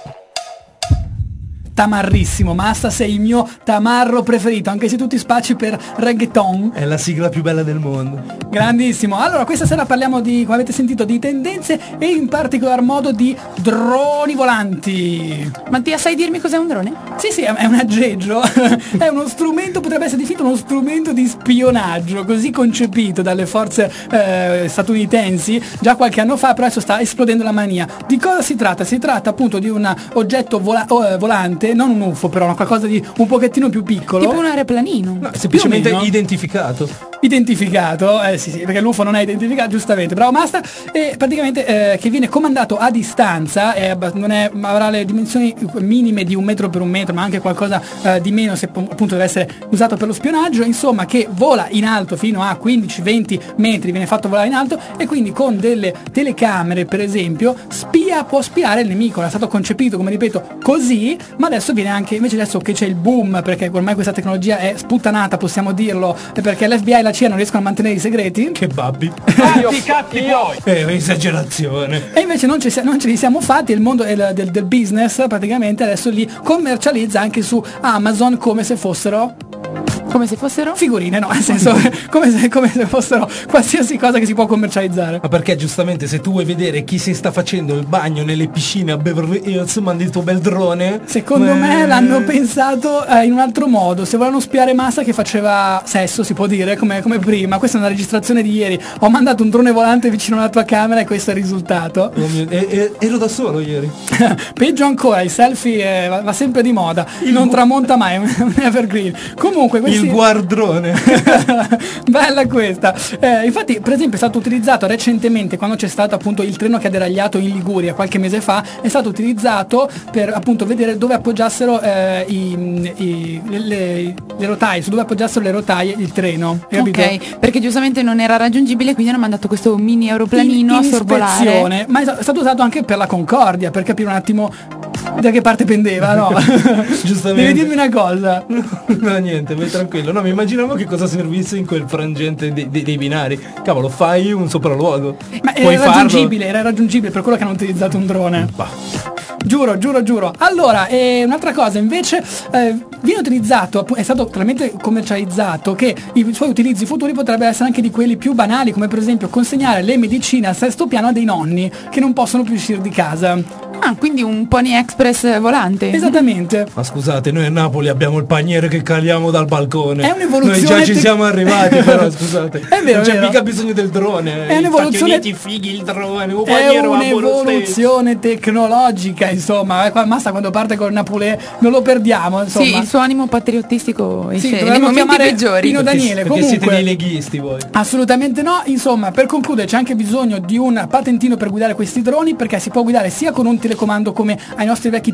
[SPEAKER 2] Tamarrissimo, Massa, sei il mio tamarro preferito, anche se tu ti spacci per reggaeton.
[SPEAKER 3] È la sigla più bella del mondo.
[SPEAKER 2] Grandissimo. Allora, questa sera parliamo di, come avete sentito, di tendenze e in particolar modo di droni volanti.
[SPEAKER 5] Mattia, sai dirmi cos'è un drone?
[SPEAKER 2] Sì, è un aggeggio. È uno strumento, potrebbe essere definito uno strumento di spionaggio, così concepito dalle forze statunitensi già qualche anno fa, però adesso sta esplodendo la mania. Di cosa si tratta? Si tratta appunto di un oggetto volante, non un UFO, però qualcosa di un pochettino più piccolo.
[SPEAKER 5] Tipo un aeroplanino.
[SPEAKER 3] No, semplicemente identificato.
[SPEAKER 2] identificato, sì, perché l'UFO non è identificato, giustamente, bravo Master, e praticamente che viene comandato a distanza, avrà le dimensioni minime di 1 metro per 1 metro, ma anche qualcosa di meno se appunto deve essere usato per lo spionaggio, insomma, che vola in alto fino a 15-20 metri, viene fatto volare in alto, e quindi con delle telecamere, per esempio, può spiare il nemico. È stato concepito, come ripeto, così, ma adesso viene anche, invece adesso che c'è il boom, perché ormai questa tecnologia è sputtanata, possiamo dirlo, perché l'FBI e la CIA non riescono a mantenere i segreti.
[SPEAKER 3] Che babbi.
[SPEAKER 6] Catti poi.
[SPEAKER 3] Esagerazione.
[SPEAKER 2] E invece non ce li siamo fatti, il mondo del business praticamente adesso li commercializza anche su Amazon come se fossero figurine, no, nel senso come se fossero qualsiasi cosa che si può commercializzare.
[SPEAKER 3] Ma perché giustamente se tu vuoi vedere chi si sta facendo il bagno nelle piscine a Beverly Hills, mandi il tuo bel drone.
[SPEAKER 2] Secondo me l'hanno pensato in un altro modo. Se volevano spiare Massa che faceva sesso, si può dire, come prima. Questa è una registrazione di ieri. Ho mandato un drone volante vicino alla tua camera e questo è il risultato.
[SPEAKER 3] Ero da solo ieri.
[SPEAKER 2] Peggio ancora, il selfie va sempre di moda, non tramonta mai, è un evergreen. Comunque
[SPEAKER 3] Il guardrone.
[SPEAKER 2] Bella questa. Infatti, per esempio, è stato utilizzato recentemente, quando c'è stato appunto il treno che ha deragliato in Liguria qualche mese fa, è stato utilizzato per appunto vedere dove appoggiassero le rotaie, su dove appoggiassero le rotaie il treno.
[SPEAKER 5] Ok, perché giustamente non era raggiungibile, quindi hanno mandato questo mini aeroplanino a sorvolare.
[SPEAKER 2] Ispezione, ma è stato usato anche per la Concordia, per capire un attimo da che parte pendeva, no?
[SPEAKER 3] Giustamente.
[SPEAKER 2] Devi dirmi una cosa.
[SPEAKER 3] No, niente, vai tranquillo. No, mi immaginavo che cosa servisse in quel frangente dei binari. Cavolo, fai un sopralluogo.
[SPEAKER 2] Ma
[SPEAKER 3] Puoi
[SPEAKER 2] era raggiungibile per quello che hanno utilizzato un drone. Giuro. Allora, un'altra cosa invece, viene utilizzato, è stato talmente commercializzato che i suoi utilizzi futuri potrebbero essere anche di quelli più banali, come per esempio consegnare le medicine al 6° piano a dei nonni che non possono più uscire di casa.
[SPEAKER 5] Ah, quindi un Pony Express volante.
[SPEAKER 2] Esattamente.
[SPEAKER 3] Ma scusate, noi a Napoli abbiamo il paniere che caliamo dal balcone.
[SPEAKER 2] È un'evoluzione.
[SPEAKER 3] Noi già ci siamo arrivati, però scusate.
[SPEAKER 2] È vero,
[SPEAKER 3] non c'è
[SPEAKER 2] vero.
[SPEAKER 3] mica bisogno del drone.
[SPEAKER 2] È un'evoluzione.
[SPEAKER 3] Fighi il drone, un
[SPEAKER 2] È
[SPEAKER 3] paniere
[SPEAKER 2] un'evoluzione tecnologica, insomma. Massa quando parte con Napolè non lo perdiamo, insomma.
[SPEAKER 5] Sì, il suo animo patriottistico esce nei
[SPEAKER 2] dovremmo
[SPEAKER 5] momenti
[SPEAKER 2] chiamare
[SPEAKER 5] peggiori.
[SPEAKER 2] Pino Daniele.
[SPEAKER 3] Perché
[SPEAKER 2] Comunque,
[SPEAKER 3] siete dei leghisti voi.
[SPEAKER 2] assolutamente no. Insomma, per concludere c'è anche bisogno di un patentino per guidare questi droni, perché si può guidare sia con un telecomando come ai nostri vecchi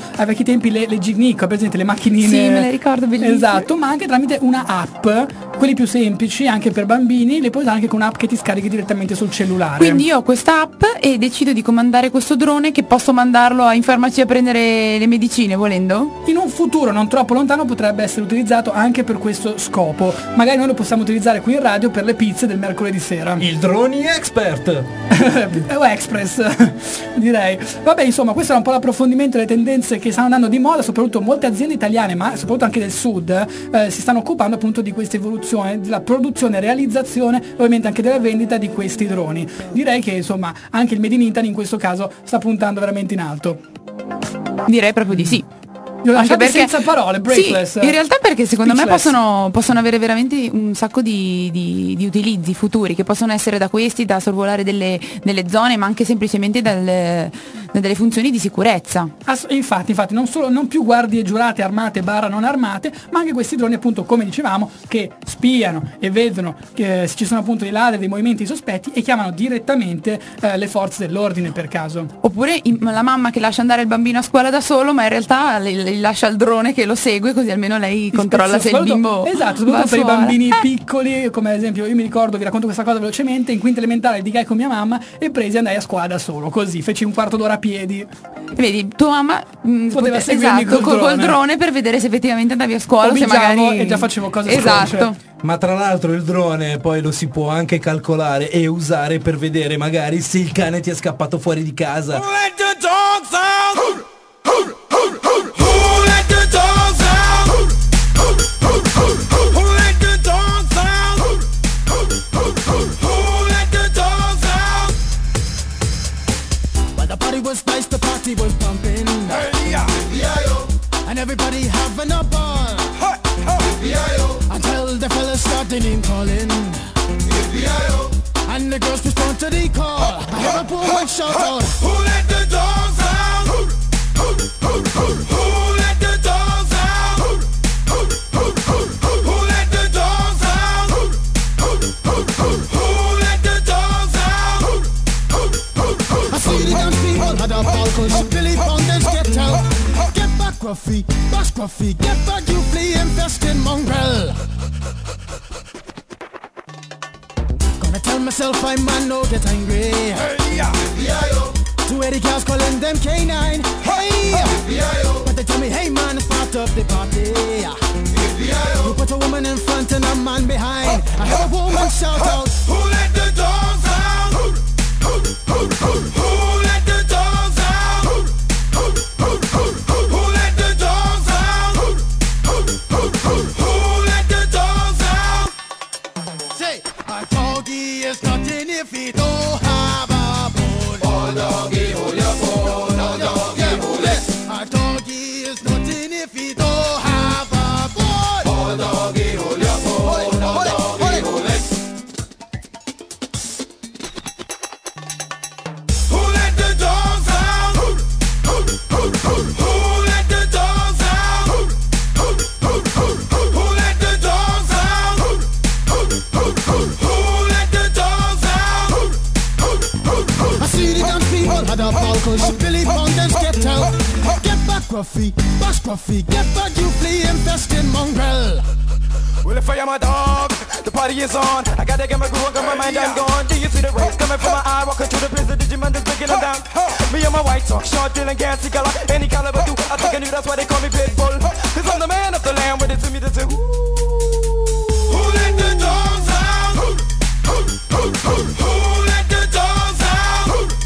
[SPEAKER 2] tempi le Gignic, per esempio le macchinine.
[SPEAKER 5] Sì, me le ricordo, bellissime.
[SPEAKER 2] Esatto, ma anche tramite una app, quelli più semplici anche per bambini, le puoi usare anche con un'app che ti scarichi direttamente sul cellulare.
[SPEAKER 5] Quindi io ho questa app e decido di comandare questo drone, che posso mandarlo in farmacia a prendere le medicine volendo?
[SPEAKER 2] In un futuro non troppo lontano potrebbe essere utilizzato anche per questo scopo. Magari noi lo possiamo utilizzare qui in radio per le pizze del mercoledì sera.
[SPEAKER 3] Il Droni Expert.
[SPEAKER 2] O Express, direi. Vabbè, insomma, questo era un po' l'approfondimento delle tendenze che stanno andando di moda, soprattutto molte aziende italiane, ma soprattutto anche del sud, si stanno occupando appunto di questa evoluzione, della produzione, realizzazione, ovviamente anche della vendita di questi droni. Direi che insomma anche il Made in Italy in questo caso sta puntando veramente in alto.
[SPEAKER 5] Direi proprio di sì.
[SPEAKER 2] Io
[SPEAKER 5] Anche
[SPEAKER 2] lasciate senza parole, breathless.
[SPEAKER 5] Sì, in realtà perché secondo me
[SPEAKER 2] Speechless.
[SPEAKER 5] possono avere veramente un sacco di utilizzi futuri, che possono essere da questi, da sorvolare delle zone, ma anche semplicemente delle funzioni di sicurezza.
[SPEAKER 2] Infatti non più guardie giurate armate / non armate, ma anche questi droni appunto, come dicevamo, che spiano e vedono che ci sono appunto dei ladri, dei movimenti sospetti e chiamano direttamente le forze dell'ordine per caso.
[SPEAKER 5] Oppure la mamma che lascia andare il bambino a scuola da solo, ma in realtà le lascia il drone che lo segue, così almeno lei controlla se il bimbo
[SPEAKER 2] esatto,
[SPEAKER 5] va a
[SPEAKER 2] soprattutto per i
[SPEAKER 5] scuola.
[SPEAKER 2] bambini piccoli, come ad esempio io mi ricordo, vi racconto questa cosa velocemente, in quinta elementare ligai con mia mamma e presi e andai a scuola da solo, così feci un quarto d'ora a piedi.
[SPEAKER 5] Vedi, tua mamma
[SPEAKER 2] Poteva seguirmi
[SPEAKER 5] esatto,
[SPEAKER 2] col
[SPEAKER 5] col
[SPEAKER 2] drone.
[SPEAKER 5] drone per vedere se effettivamente andavi a scuola o se
[SPEAKER 2] Cominciavo
[SPEAKER 5] magari
[SPEAKER 2] e già facevo cose
[SPEAKER 5] esatto.
[SPEAKER 2] scorce.
[SPEAKER 3] Ma tra l'altro il drone poi lo si può anche calcolare e usare per vedere magari se il cane ti è scappato fuori di casa.
[SPEAKER 4] Let the dogs out. Who let the dogs out? Who let the dogs out? Who let the dogs out?
[SPEAKER 7] Well, the party was nice, the party was pumping,
[SPEAKER 4] Hey, yeah, B.I.O.
[SPEAKER 7] and everybody having a ball
[SPEAKER 4] Hey, hey, B.I.O.
[SPEAKER 7] until the fellas started name calling,
[SPEAKER 4] B.I.O.
[SPEAKER 7] and the girls respond to the call. I have a poor one shout out.
[SPEAKER 4] Who let the dogs out? Who let the dogs out? Who let the dogs out?
[SPEAKER 7] scruffy, bash scruffy, get back you flea infested mongrel. Gonna tell myself I'm man, no get angry. Hey, yeah, B.I.O. Two Eddie cows calling them K9. Hey, B.I.O. But they tell me, hey man, it's part of the party. B.I.O. You put a woman in front and a man behind. I have a woman shout out, who let the dogs out? Who let the dogs out? Who let the dogs out? Who let the dogs out? Say, a doggy is nothing if he don't have a bone. Oh doggy, hold your bone. Oh doggy, hold it. A doggy is nothing if he don't have a bone. Oh doggy, hold your bone. Oh doggy, hold it. Who let the dogs out? Who let the dogs out? Who let the dogs out? Who let the dogs out? I see the dance people had a ball cause Billy Fountains kept out. Get back Gruffy, bash Gruffy, get back you flea infested mongrel.
[SPEAKER 8] Well, if I am a dog, the party is on. I gotta get my groove on, got my mind, I'm gone. Do you see the rays coming from my eye? Walking through the prison, Digimon is breaking them down. Me and my white talk, short, dealing, gassy color. Any caliber do, I think I knew that's why they call me Pitbull. Cause I'm the man of the land, with it to me to say, who let the dogs out? Who let the dogs out?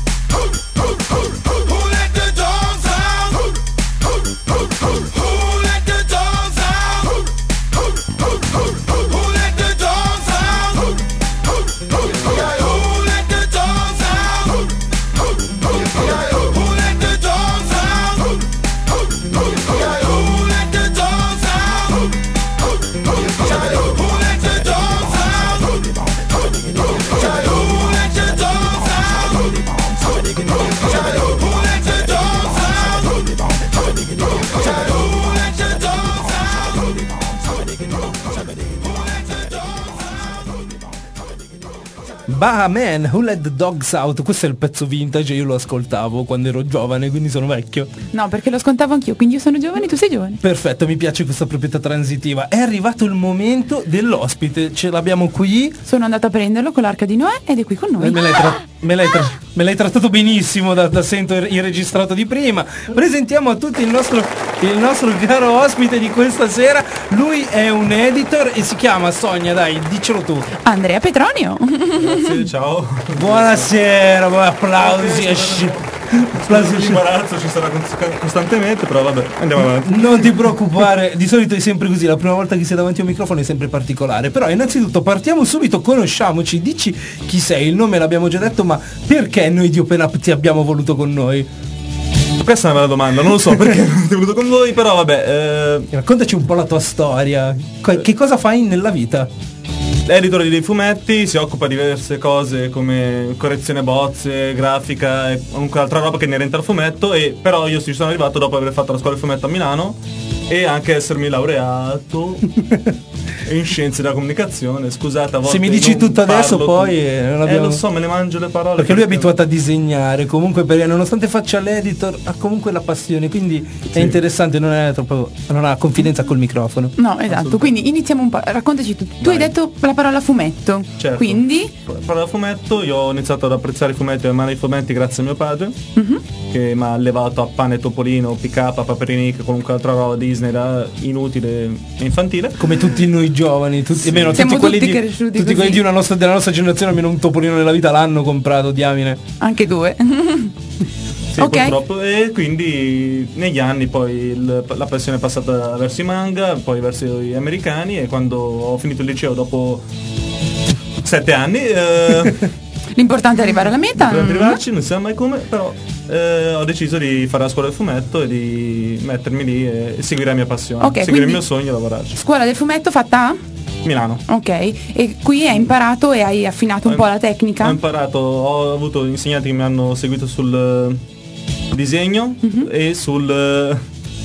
[SPEAKER 8] Who let the dogs out? Who let the dogs out? Who let the dogs out? Who let the dogs out? Who let the dogs out? Who let the dogs out? Who let the dogs out?
[SPEAKER 3] Bah man, Who Let the Dogs Out. Questo è il pezzo vintage, io lo ascoltavo quando ero giovane, quindi sono vecchio.
[SPEAKER 5] No, perché lo scontavo anch'io, quindi io sono giovane e tu sei giovane.
[SPEAKER 3] Perfetto, mi piace questa proprietà transitiva. È arrivato il momento dell'ospite, ce l'abbiamo qui.
[SPEAKER 5] Sono andata a prenderlo con l'Arca di Noè ed è qui con noi.
[SPEAKER 3] Me l'hai trattato benissimo da sento il registrato di prima. Presentiamo a tutti il nostro caro ospite di questa sera. Lui è un editor e si chiama, Sonia, dai, dicelo tu.
[SPEAKER 5] Andrea Petronio.
[SPEAKER 9] Grazie, ciao.
[SPEAKER 3] Buonasera, applausi.
[SPEAKER 9] L'imbarazzo ci sarà costantemente, però vabbè, andiamo avanti.
[SPEAKER 3] Non ti preoccupare, di solito è sempre così, la prima volta che sei davanti a un microfono è sempre particolare. Però innanzitutto partiamo subito, conosciamoci, dici chi sei, il nome l'abbiamo già detto, ma perché noi di Open Up ti abbiamo voluto con noi?
[SPEAKER 9] Questa è una bella domanda, non lo so perché non ti ho voluto con voi, però vabbè.
[SPEAKER 3] Raccontaci un po' la tua storia, che cosa fai nella vita?
[SPEAKER 9] L'editore dei fumetti, si occupa di diverse cose come correzione bozze, grafica e comunque altra roba che inerente al fumetto, e però io ci sono arrivato dopo aver fatto la scuola di fumetto a Milano e anche essermi laureato in scienze della comunicazione. Scusate, a volte
[SPEAKER 3] se mi dici tutto adesso poi non abbiamo...
[SPEAKER 9] lo so, me ne mangio le parole
[SPEAKER 3] perché lui è abituato a disegnare comunque, perché nonostante faccia l'editor ha comunque la passione, quindi è interessante, non ha confidenza col microfono.
[SPEAKER 5] No, esatto, quindi iniziamo un po', raccontaci tu. Tu hai detto la parola fumetto,
[SPEAKER 9] certo.
[SPEAKER 5] Quindi
[SPEAKER 9] la parola fumetto, io ho iniziato ad apprezzare i fumetti e amare i fumetti grazie a mio padre, che mi ha allevato a Pane, Topolino, PK, Paperini, che qualunque altra roba Disney era inutile e infantile,
[SPEAKER 3] come tutti noi giovani, almeno
[SPEAKER 5] siamo
[SPEAKER 3] tutti quelli
[SPEAKER 5] tutti
[SPEAKER 3] quelli della nostra generazione, almeno un Topolino nella vita l'hanno comprato, diamine.
[SPEAKER 5] Anche due.
[SPEAKER 9] Sì, okay. Purtroppo, e quindi negli anni poi la passione è passata verso i manga, poi verso gli americani, e quando ho finito il liceo dopo 7 anni
[SPEAKER 5] l'importante è arrivare alla meta.
[SPEAKER 9] Per arrivarci non si sa mai come, però ho deciso di fare la scuola del fumetto e di mettermi lì e seguire la mia passione, seguire il mio sogno e lavorarci.
[SPEAKER 5] Scuola del fumetto fatta a?
[SPEAKER 9] Milano.
[SPEAKER 5] Ok, e qui hai imparato e hai affinato un po' la tecnica?
[SPEAKER 9] Ho imparato, ho avuto insegnanti che mi hanno seguito sul disegno e sul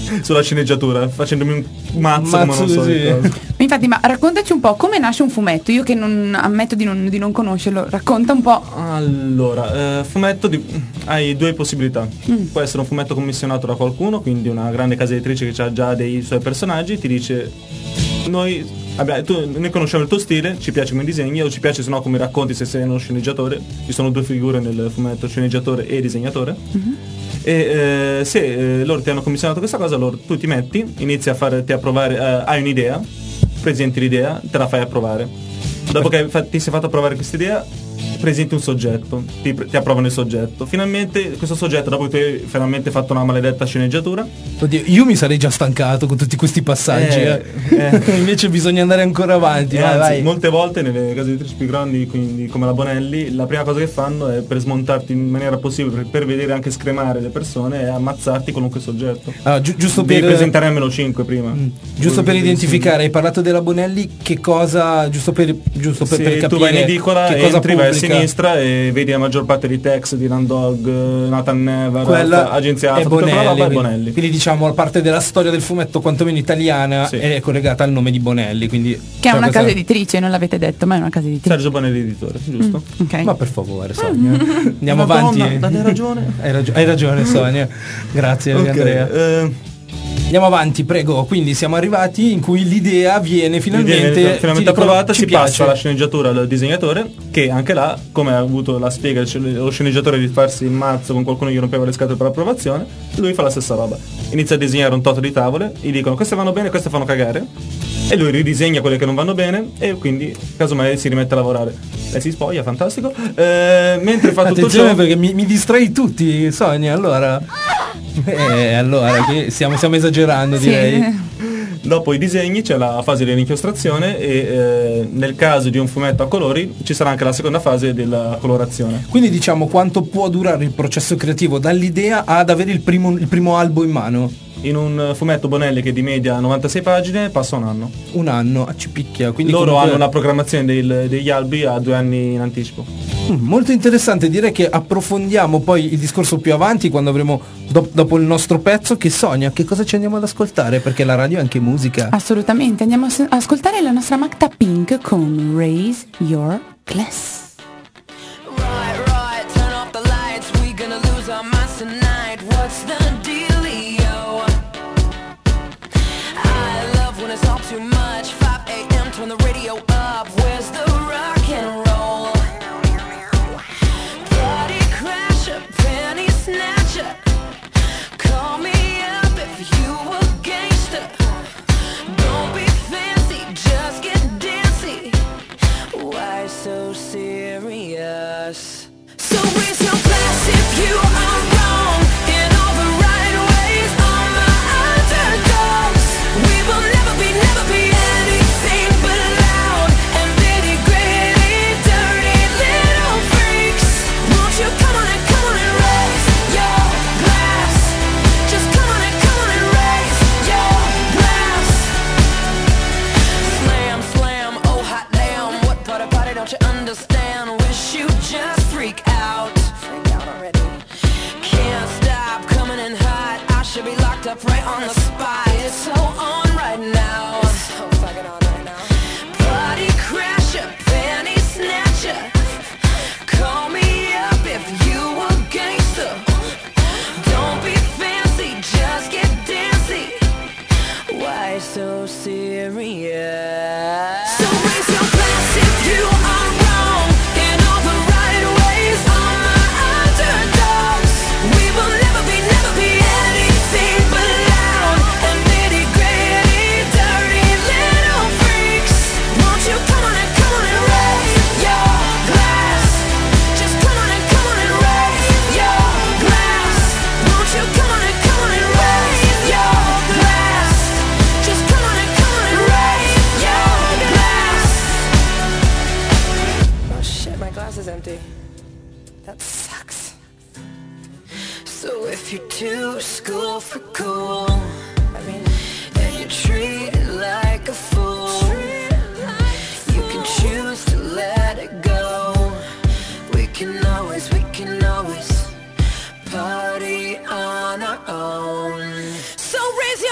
[SPEAKER 9] sulla sceneggiatura, facendomi un mazzo come non so
[SPEAKER 3] così.
[SPEAKER 9] di cosa.
[SPEAKER 5] Infatti, ma raccontaci un po' come nasce un fumetto. Io che non ammetto di non conoscerlo, racconta un po'.
[SPEAKER 9] Allora, fumetto hai due possibilità. Può essere un fumetto commissionato da qualcuno, quindi una grande casa editrice che ha già dei suoi personaggi, ti dice noi conosciamo il tuo stile, ci piace come disegni o ci piace se no come racconti, se sei uno sceneggiatore. Ci sono due figure nel fumetto, sceneggiatore e disegnatore. E se loro ti hanno commissionato questa cosa, tu ti metti, inizi a farti approvare, hai un'idea, presenti l'idea, te la fai approvare. Dopo che ti sei fatto approvare questa idea, presenti un soggetto, ti approvano il soggetto. Finalmente questo soggetto, dopo che tu hai finalmente fatto una maledetta sceneggiatura,
[SPEAKER 3] Oddio, io mi sarei già stancato con tutti questi passaggi. Invece bisogna andare ancora avanti. Vai.
[SPEAKER 9] molte volte nelle case editrici più grandi, quindi come la Bonelli, la prima cosa che fanno è per smontarti in maniera possibile, per vedere anche scremare le persone, e ammazzarti qualunque soggetto.
[SPEAKER 3] Allora, giusto
[SPEAKER 9] Devi
[SPEAKER 3] per
[SPEAKER 9] presentare almeno 5 prima.
[SPEAKER 3] Giusto per identificare, hai parlato della Bonelli, che cosa, giusto per
[SPEAKER 9] Se
[SPEAKER 3] capire
[SPEAKER 9] tu vai in edicola
[SPEAKER 3] che
[SPEAKER 9] e
[SPEAKER 3] cosa
[SPEAKER 9] entri, vai a
[SPEAKER 3] pubblica.
[SPEAKER 9] sinistra e vedi la maggior parte di text di Landog, Nathan Never,
[SPEAKER 3] Quella
[SPEAKER 9] Agenzia
[SPEAKER 3] è
[SPEAKER 9] Alfa, tutta quella roba è
[SPEAKER 3] Bonelli,
[SPEAKER 9] Bonelli.
[SPEAKER 3] quindi diciamo la parte della storia del fumetto quantomeno italiana
[SPEAKER 9] Sì.
[SPEAKER 3] è collegata al nome di Bonelli, quindi
[SPEAKER 5] Che è una
[SPEAKER 3] questa-
[SPEAKER 5] casa editrice, non l'avete detto, ma è una casa editrice.
[SPEAKER 9] Sergio Bonelli editore, giusto?
[SPEAKER 5] Ok.
[SPEAKER 3] Ma per favore, Sonia, andiamo
[SPEAKER 9] Madonna,
[SPEAKER 3] avanti.
[SPEAKER 9] date ragione.
[SPEAKER 3] Hai ragione, Sonia. Grazie,
[SPEAKER 9] Ok,
[SPEAKER 3] Andrea. Andiamo avanti, prego. Quindi siamo arrivati in cui l'idea viene finalmente
[SPEAKER 9] finalmente approvata,
[SPEAKER 3] ci
[SPEAKER 9] si
[SPEAKER 3] piace.
[SPEAKER 9] passa la sceneggiatura al disegnatore, che anche là, come ha avuto la spiega lo sceneggiatore di farsi il mazzo con qualcuno che gli rompeva le scatole per l'approvazione, lui fa la stessa roba. Inizia a disegnare un tot di tavole, gli dicono queste vanno bene, queste fanno cagare, e lui ridisegna quelle che non vanno bene e quindi casomai si rimette a lavorare. Lei si spoglia, fantastico. Mentre fa tutto
[SPEAKER 3] Attenzione
[SPEAKER 9] ciò,
[SPEAKER 3] perché mi distrai tutti, Sonia, allora che stiamo esagerando,
[SPEAKER 5] Sì.
[SPEAKER 3] direi.
[SPEAKER 9] dopo i disegni c'è la fase dell'inchiostrazione e nel caso di un fumetto a colori ci sarà anche la seconda fase della colorazione.
[SPEAKER 3] Quindi diciamo quanto può durare il processo creativo dall'idea ad avere il primo albo in mano?
[SPEAKER 9] In un fumetto Bonelli che di media 96 pagine passa un anno.
[SPEAKER 3] Un anno, ci picchia. Quindi
[SPEAKER 9] Loro
[SPEAKER 3] comunque-
[SPEAKER 9] hanno una programmazione degli albi a 2 anni in anticipo.
[SPEAKER 3] Molto interessante, direi che approfondiamo poi il discorso più avanti quando avremo dopo il nostro pezzo. Che Sonia, che cosa ci andiamo ad ascoltare? Perché la radio è anche musica.
[SPEAKER 5] Assolutamente, andiamo a ascoltare la nostra Magda Pink con Raise Your Glass.
[SPEAKER 1] Right, turn off the lights, we gonna lose our minds tonight. What's the dealio? I love when it's all too much. 5 a.m. turn the radio up. Where's the rock and roll? Party crasher, penny snatcher. Call me up if you a gangster. Don't be fancy, just get dancy. Why so serious? So raise your glass if you are wrong in all the right ways. All my underdogs, we will never be anything but loud and nitty gritty, dirty little freaks. Won't you come on and raise your glass? Just come on and raise your glass. Slam, slam, oh hot damn, what part of party don't you understand? Wish you just freak out. Freak out already. Can't stop coming in hot. I should be locked up right on the spot. It's so on right now. It's so fucking on right now. Party crasher, penny snatcher. Call me up if you a gangster. Don't be fancy, just get dancy. Why so serious? So raise your glass if you are wrong in all the right ways. All my underdogs, we will never be anything but loud and nitty gritty, dirty little freaks. Won't you come on and raise your glass? Just come on and raise your glass. Won't you come on and raise your glass? Just come on and raise your glass. Oh shit, my glass is empty. That sucks. So if you're too school for cool, and you treat it like a fool, you can choose to let it go. We can always party on our own. So raise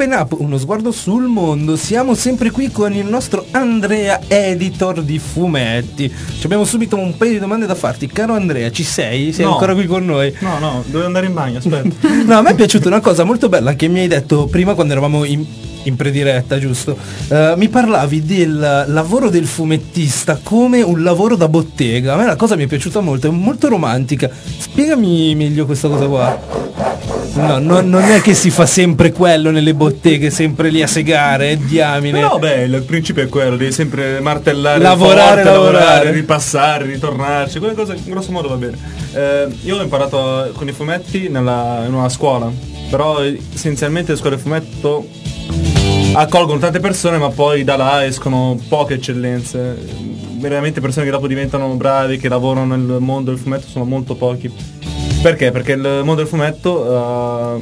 [SPEAKER 3] Open Up, uno sguardo sul mondo. Siamo sempre qui con il nostro Andrea, editor di fumetti. Ci abbiamo subito un paio di domande da farti. Caro Andrea, ci sei? Sei
[SPEAKER 9] No.
[SPEAKER 3] ancora qui con noi?
[SPEAKER 9] No, devo andare in bagno, aspetta.
[SPEAKER 3] No, a me è piaciuta una cosa molto bella che mi hai detto prima quando eravamo in prediretta, giusto? Mi parlavi del lavoro del fumettista come un lavoro da bottega. A me la cosa mi è piaciuta molto, è molto romantica. Spiegami meglio questa cosa qua. No, non è che si fa sempre quello nelle botteghe, sempre lì a segare, diamine.
[SPEAKER 9] Però beh, il principio è quello, devi sempre martellare,
[SPEAKER 3] Lavorare,
[SPEAKER 9] forte,
[SPEAKER 3] lavorare.
[SPEAKER 9] ripassare, ritornarci, quelle cose in grosso modo va bene. Io ho imparato con i fumetti in una scuola, però essenzialmente le scuole di fumetto accolgono tante persone, ma poi da là escono poche eccellenze. Veramente persone che dopo diventano bravi, che lavorano nel mondo del fumetto sono molto pochi. Perché? Perché il mondo del fumetto ha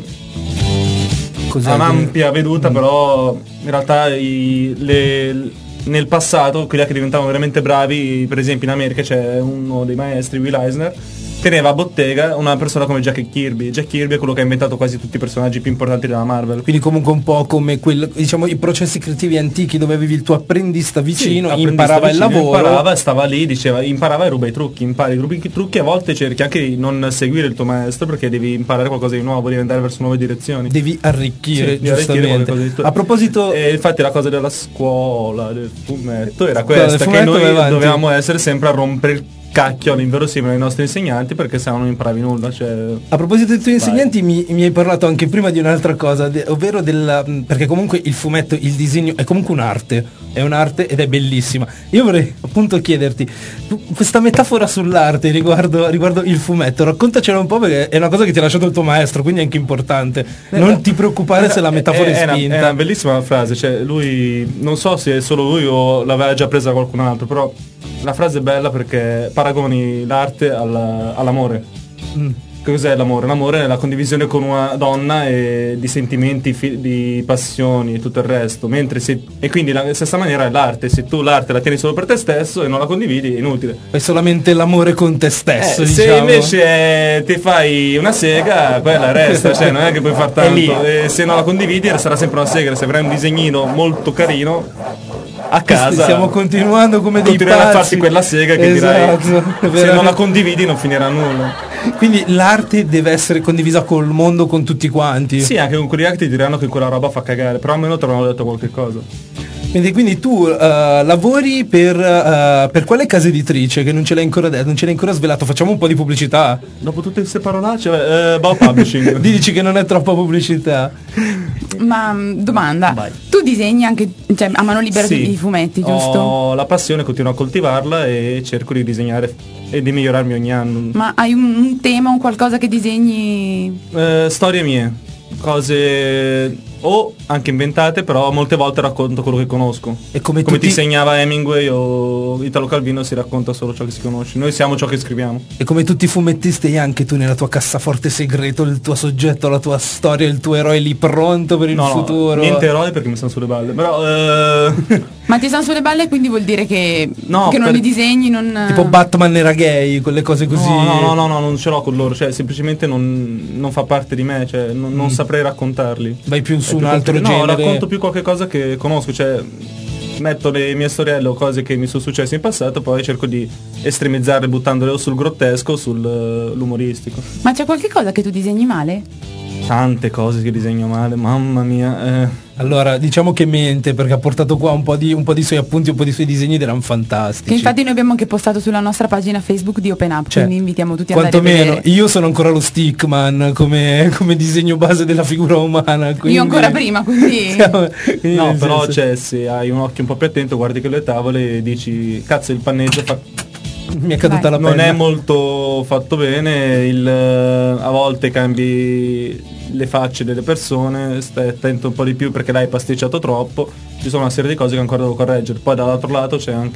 [SPEAKER 9] un'ampia veduta, però in realtà nel passato quelli che diventavano veramente bravi, per esempio in America c'è uno dei maestri, Will Eisner, teneva a bottega una persona come Jack Kirby. Jack Kirby è quello che ha inventato quasi tutti i personaggi più importanti della Marvel.
[SPEAKER 3] Quindi comunque un po' come diciamo i processi creativi antichi dove avevi il tuo apprendista vicino, imparava il lavoro.
[SPEAKER 9] Imparava, stava lì, diceva, imparava e ruba i trucchi. Impari i trucchi, a volte cerchi anche di non seguire il tuo maestro perché devi imparare qualcosa di nuovo, devi andare verso nuove direzioni.
[SPEAKER 3] Devi arricchire,
[SPEAKER 9] Devi arricchire
[SPEAKER 3] giustamente.
[SPEAKER 9] qualcosa di
[SPEAKER 3] A proposito,
[SPEAKER 9] e infatti la cosa della scuola del fumetto era questa,
[SPEAKER 3] del
[SPEAKER 9] che
[SPEAKER 3] fumetto
[SPEAKER 9] noi
[SPEAKER 3] vai avanti.
[SPEAKER 9] dovevamo essere sempre a rompere il cacchio all'inverosimile ai nostri insegnanti perché se no non imparavi nulla, cioè...
[SPEAKER 3] A proposito dei tuoi insegnanti mi hai parlato anche prima di un'altra cosa, ovvero perché comunque il fumetto, il disegno è comunque un'arte, ed è bellissima. Io vorrei appunto chiederti questa metafora sull'arte riguardo il fumetto, raccontacela un po' perché è una cosa che ti ha lasciato il tuo maestro, quindi è anche importante. Non ti preoccupare se la metafora è spinta.
[SPEAKER 9] È una bellissima frase, cioè lui, non so se è solo lui o l'aveva già presa qualcun altro, però la frase è bella perché paragoni l'arte all'amore. Che cos'è l'amore? L'amore è la condivisione con una donna e di sentimenti, di passioni e tutto il resto. E quindi la stessa maniera è l'arte. Se tu l'arte la tieni solo per te stesso e non la condividi è inutile.
[SPEAKER 3] È solamente l'amore con te stesso,
[SPEAKER 9] Se
[SPEAKER 3] diciamo.
[SPEAKER 9] invece ti fai una sega, quella resta, cioè non è che puoi far tanto. E se non la condividi sarà sempre una sega. Se avrai un disegnino molto carino a casa,
[SPEAKER 3] stiamo continuando come dei
[SPEAKER 9] continuerai
[SPEAKER 3] pazzi
[SPEAKER 9] a farti quella sega che
[SPEAKER 3] Esatto,
[SPEAKER 9] dirai se non la condividi non finirà nulla.
[SPEAKER 3] Quindi l'arte deve essere condivisa col mondo, con tutti quanti.
[SPEAKER 9] Sì, anche con quelli che ti diranno che quella roba fa cagare, però almeno ti avranno detto qualche cosa.
[SPEAKER 3] Quindi tu lavori per quale casa editrice che non ce l'hai ancora detto, non ce l'hai ancora svelato? Facciamo un po' di pubblicità.
[SPEAKER 9] Dopo tutte queste parolacce, Bow Publishing.
[SPEAKER 3] Dici che non è troppa pubblicità.
[SPEAKER 5] Ma domanda, tu disegni anche, cioè, a mano libera
[SPEAKER 9] Sì,
[SPEAKER 5] i fumetti, giusto?
[SPEAKER 9] Ho la passione, continuo a coltivarla e cerco di disegnare e di migliorarmi ogni anno.
[SPEAKER 5] Ma hai un tema, un qualcosa che disegni?
[SPEAKER 9] Storie mie, cose o anche inventate, però molte volte racconto quello che conosco.
[SPEAKER 3] E come
[SPEAKER 9] ti
[SPEAKER 3] tutti-
[SPEAKER 9] insegnava Hemingway o Italo Calvino, si racconta solo ciò che si conosce. Noi siamo ciò che scriviamo.
[SPEAKER 3] E come tutti i fumettisti hai anche tu nella tua cassaforte segreto il tuo soggetto, la tua storia, il tuo eroe lì pronto per il futuro.
[SPEAKER 9] Niente eroi perché mi stanno sulle balle, però
[SPEAKER 5] Ma ti stanno sulle balle, quindi vuol dire che
[SPEAKER 9] No,
[SPEAKER 5] non
[SPEAKER 9] per-
[SPEAKER 5] li disegni, non...
[SPEAKER 3] Tipo Batman era gay, quelle cose così.
[SPEAKER 9] No, non ce l'ho con loro, cioè semplicemente non fa parte di me, cioè non saprei raccontarli.
[SPEAKER 3] Vai più su
[SPEAKER 9] È
[SPEAKER 3] un
[SPEAKER 9] più
[SPEAKER 3] altro
[SPEAKER 9] compli-
[SPEAKER 3] genere.
[SPEAKER 9] No, racconto più qualche cosa che conosco, cioè metto le mie storielle o cose che mi sono successe in passato, poi cerco di estremizzarle buttandole o sul grottesco o sull'umoristico.
[SPEAKER 5] Ma c'è qualche cosa che tu disegni male?
[SPEAKER 9] Tante cose che disegno male, mamma mia.
[SPEAKER 3] Allora, diciamo che mente perché ha portato qua un po' di suoi appunti, un po' di suoi disegni ed erano fantastici.
[SPEAKER 5] Che infatti noi abbiamo anche postato sulla nostra pagina Facebook di Open Up,
[SPEAKER 3] Cioè,
[SPEAKER 5] quindi invitiamo tutti ad andare a
[SPEAKER 3] quantomeno
[SPEAKER 5] vedere.
[SPEAKER 3] io sono ancora lo stickman come disegno base della figura umana, quindi...
[SPEAKER 5] Io ancora prima, quindi...
[SPEAKER 3] Quindi
[SPEAKER 9] No,
[SPEAKER 3] nel
[SPEAKER 9] però
[SPEAKER 3] senso-
[SPEAKER 9] cioè, se hai un occhio un po' più attento, guardi che le tavole e dici cazzo il panneggio
[SPEAKER 3] mi è caduta la
[SPEAKER 9] non
[SPEAKER 3] penna.
[SPEAKER 9] è molto fatto bene, a volte cambi le facce delle persone, stai attento un po' di più perché l'hai pasticciato troppo, ci sono una serie di cose che ancora devo correggere. Poi dall'altro lato c'è anche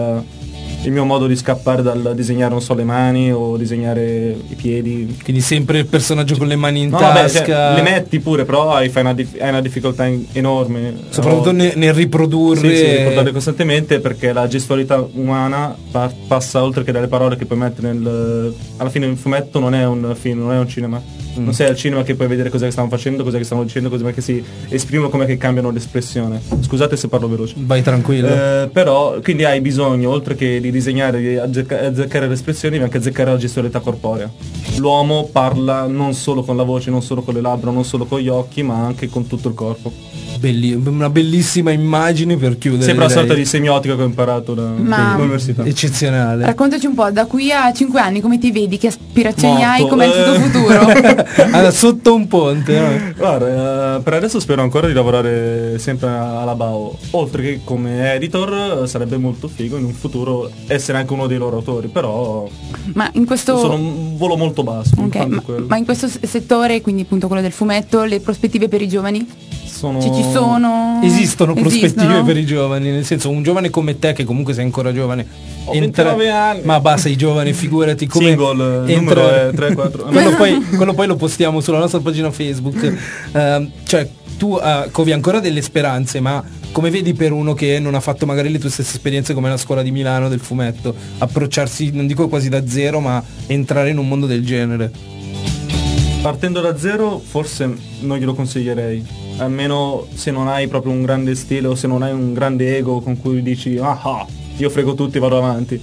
[SPEAKER 9] il mio modo di scappare dal disegnare, non so, le mani o disegnare i piedi.
[SPEAKER 3] Quindi sempre il personaggio con le mani in
[SPEAKER 9] No, vabbè,
[SPEAKER 3] tasca.
[SPEAKER 9] cioè, le metti pure, però hai una difficoltà enorme.
[SPEAKER 3] Soprattutto nel riprodurre.
[SPEAKER 9] Sì, ricordarle costantemente perché la gestualità umana passa oltre che dalle parole che puoi mettere alla fine il fumetto non è un film, non è un cinema, Non sei al cinema che puoi vedere cos'è che stanno facendo, cos'è che stanno dicendo, cos'è che si esprimono, com'è che cambiano l'espressione. Scusate se parlo veloce.
[SPEAKER 3] Vai tranquillo.
[SPEAKER 9] Però quindi hai bisogno, oltre che di disegnare, di azzeccare le espressioni, devi anche azzeccare la gestualità corporea. L'uomo parla non solo con la voce, non solo con le labbra, non solo con gli occhi, ma anche con tutto il corpo.
[SPEAKER 3] Una bellissima immagine per chiudere.
[SPEAKER 9] Sembra una
[SPEAKER 3] direi.
[SPEAKER 9] sorta di semiotica che ho imparato dall'università.
[SPEAKER 3] Eccezionale.
[SPEAKER 5] Raccontaci un po', da qui a 5 anni come ti vedi, che aspirazioni hai,
[SPEAKER 9] Morto.
[SPEAKER 5] com'è il tuo futuro?
[SPEAKER 3] Allora, sotto un ponte, no?
[SPEAKER 9] Guarda, per adesso spero ancora di lavorare sempre alla BAO, oltre che come editor sarebbe molto figo in un futuro essere anche uno dei loro autori, però
[SPEAKER 5] Ma in questo
[SPEAKER 9] sono un volo molto basso.
[SPEAKER 5] Ok,
[SPEAKER 9] tanto quello.
[SPEAKER 5] ma in questo settore, quindi appunto quello del fumetto, le prospettive per i giovani? Cioè, ci sono?
[SPEAKER 3] Esistono prospettive
[SPEAKER 5] Esistono?
[SPEAKER 3] per i giovani, nel senso un giovane come te che comunque sei ancora giovane
[SPEAKER 9] Ho 29 anni.
[SPEAKER 3] ma basta, sei giovane, figurati come
[SPEAKER 9] Single, il numero è 3, 4.
[SPEAKER 3] quello poi lo postiamo sulla nostra pagina Facebook. Cioè tu covi ancora delle speranze, ma come vedi per uno che non ha fatto magari le tue stesse esperienze come la scuola di Milano del fumetto, approcciarsi, non dico quasi da zero, ma entrare in un mondo del genere?
[SPEAKER 9] Partendo da zero forse non glielo consiglierei, almeno se non hai proprio un grande stile o se non hai un grande ego con cui dici io frego tutti, vado avanti.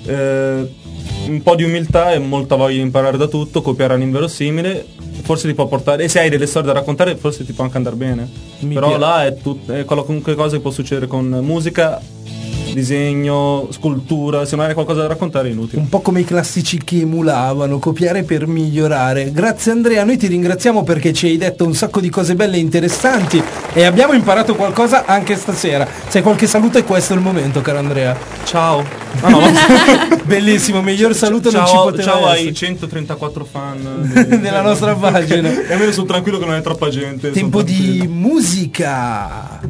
[SPEAKER 9] Un po' di umiltà e molta voglia di imparare da tutto, copiare all'inverosimile, forse ti può portare, e se hai delle storie da raccontare forse ti può anche andare bene. Però là è qualunque cosa che può succedere con musica, disegno, scultura, se non hai qualcosa da raccontare è inutile.
[SPEAKER 3] Un po' come i classici che emulavano, copiare per migliorare. Grazie Andrea, noi ti ringraziamo perché ci hai detto un sacco di cose belle e interessanti e abbiamo imparato qualcosa anche stasera. Se hai qualche saluto è questo il momento, caro Andrea.
[SPEAKER 9] Ciao.
[SPEAKER 3] Bellissimo, miglior saluto non ci
[SPEAKER 9] Ciao,
[SPEAKER 3] poteva
[SPEAKER 9] ciao ai
[SPEAKER 3] essere.
[SPEAKER 9] 134 fan
[SPEAKER 3] Della nostra pagina.
[SPEAKER 9] E almeno sono tranquillo che non è troppa gente.
[SPEAKER 3] Tempo
[SPEAKER 9] sono
[SPEAKER 3] di
[SPEAKER 9] tranquillo.
[SPEAKER 3] musica.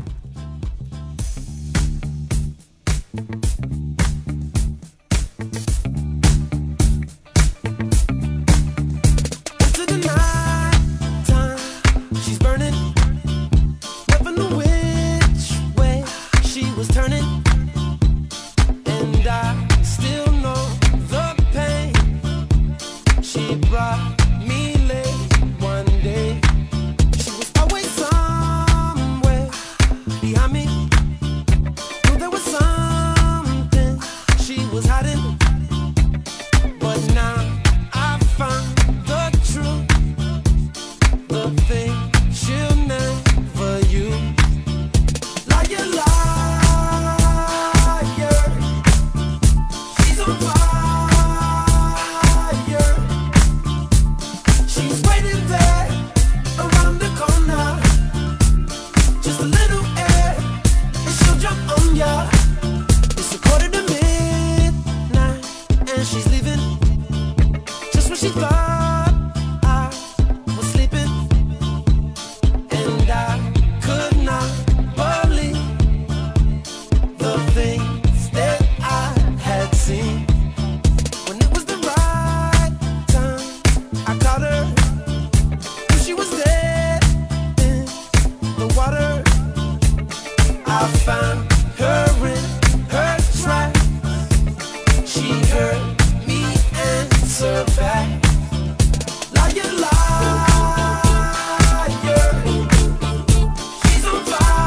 [SPEAKER 7] To the night time, she's burning. Never knew which way she was turning, and I still know the pain she brought me late one day. She was always somewhere behind me. Knew there was something she was hiding, but now I found the truth, the thing she'll never use. Liar, liar, she's on fire. She's waiting there around the corner. Just a little air and she'll jump on ya. It's 1:45 and she's leaving just when she thought I was sleeping, and I could not believe the things that I had seen. When it was the right time, I caught her. Knew she was dead in the water. I found her in her tracks. She heard me answer back. Liar, liar, she's on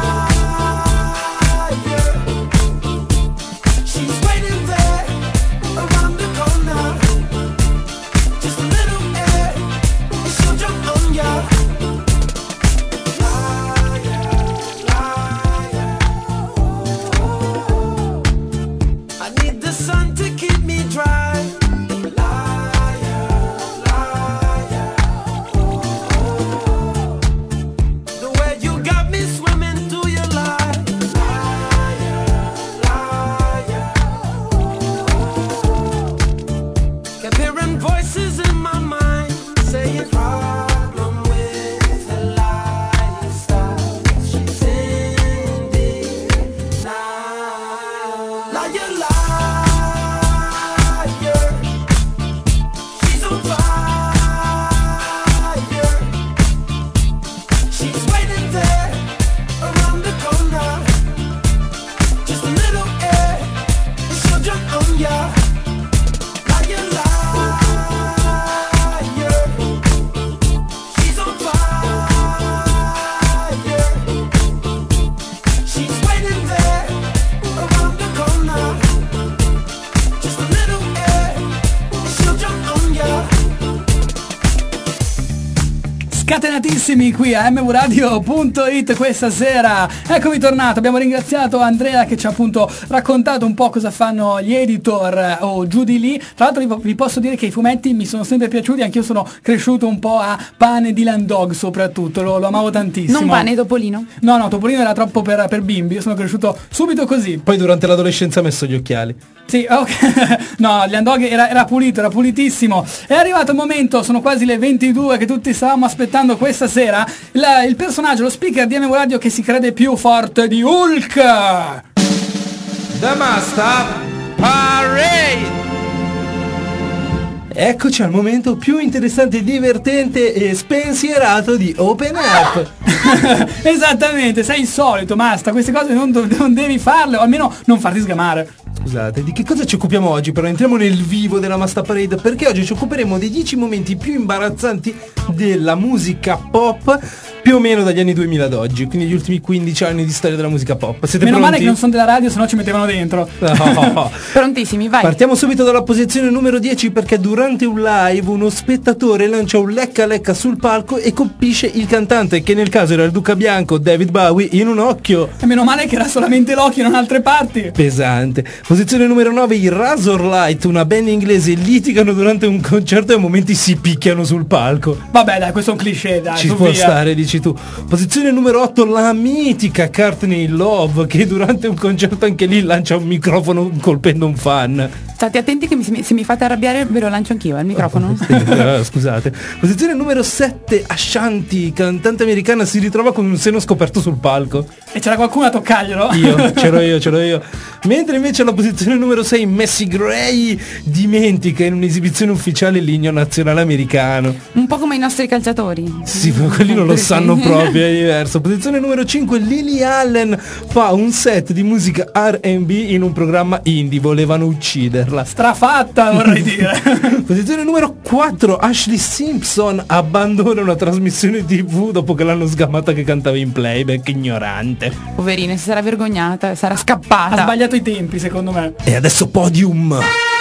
[SPEAKER 7] fire. She's waiting there around the corner. Just a little air and she'll jump on ya. Liar, liar,
[SPEAKER 2] Scatenatissimi qui a mvradio.it questa sera. Eccomi tornato, abbiamo ringraziato Andrea che ci ha appunto raccontato un po' cosa fanno gli editor o giù di lì. Tra l'altro vi posso dire che i fumetti mi sono sempre piaciuti, anch'io sono cresciuto un po' a Pane Dylan Dog soprattutto, lo amavo tantissimo.
[SPEAKER 5] Non Pane, Topolino?
[SPEAKER 2] No, Topolino era troppo per bimbi, io sono cresciuto subito così.
[SPEAKER 3] Poi durante l'adolescenza ha messo gli occhiali.
[SPEAKER 2] Sì, ok. No, Dylan Dog era pulito, era pulitissimo. È arrivato il momento, sono quasi le 22 che tutti stavamo aspettando questa sera. Il personaggio, lo speaker di MV Radio che si crede più forte di Hulk.
[SPEAKER 3] Damasta Parade. Eccoci al momento più interessante, divertente e spensierato di Open Up.
[SPEAKER 2] Esattamente, sei il solito, basta, queste cose non devi farle, o almeno non farti sgamare.
[SPEAKER 3] Scusate, di che cosa ci occupiamo oggi? Però entriamo nel vivo della Masta Parade, perché oggi ci occuperemo dei 10 momenti più imbarazzanti della musica pop, più o meno dagli anni 2000 ad oggi, quindi gli ultimi 15 anni di storia della musica pop. Siete
[SPEAKER 2] Meno
[SPEAKER 3] pronti?
[SPEAKER 2] male che non sono della radio, sennò ci mettevano dentro.
[SPEAKER 3] No.
[SPEAKER 5] Prontissimi, vai.
[SPEAKER 3] Partiamo subito dalla posizione numero 10, perché durante un live uno spettatore lancia un lecca sul palco e colpisce il cantante, che nel caso era il Duca Bianco, David Bowie, in un occhio.
[SPEAKER 2] E meno male che era solamente l'occhio, non altre parti.
[SPEAKER 3] Pesante. Posizione numero 9, i Razorlight, una band inglese, litigano durante un concerto e a momenti si picchiano sul palco.
[SPEAKER 2] Vabbè dai, questo è un cliché, dai.
[SPEAKER 3] Ci
[SPEAKER 2] su
[SPEAKER 3] può
[SPEAKER 2] via.
[SPEAKER 3] stare, dici tu. Posizione numero 8, la mitica Courtney Love, che durante un concerto anche lì lancia un microfono colpendo un fan.
[SPEAKER 5] State attenti che se mi fate arrabbiare ve lo lancio anch'io il microfono.
[SPEAKER 3] Scusate. Posizione numero 7, Ashanti, cantante americana, si ritrova con un seno scoperto sul palco.
[SPEAKER 2] E c'era qualcuno a toccarglielo?
[SPEAKER 3] C'ero io. Mentre invece alla posizione numero 6, Messi Gray dimentica in un'esibizione ufficiale l'inno nazionale americano.
[SPEAKER 5] Un po' come i nostri calciatori.
[SPEAKER 3] Sì, ma quelli non lo sanno proprio, è diverso. Posizione numero 5, Lily Allen fa un set di musica R&B in un programma indie, volevano ucciderla.
[SPEAKER 2] Strafatta, vorrei dire.
[SPEAKER 3] Posizione numero 4, Ashley Simpson abbandona una trasmissione TV dopo che l'hanno sgamata che cantava in playback, ignorante.
[SPEAKER 5] Poverina, si sarà vergognata, sarà
[SPEAKER 2] Ha
[SPEAKER 5] scappata.
[SPEAKER 2] sbagliato i tempi, secondo me.
[SPEAKER 3] E adesso podium.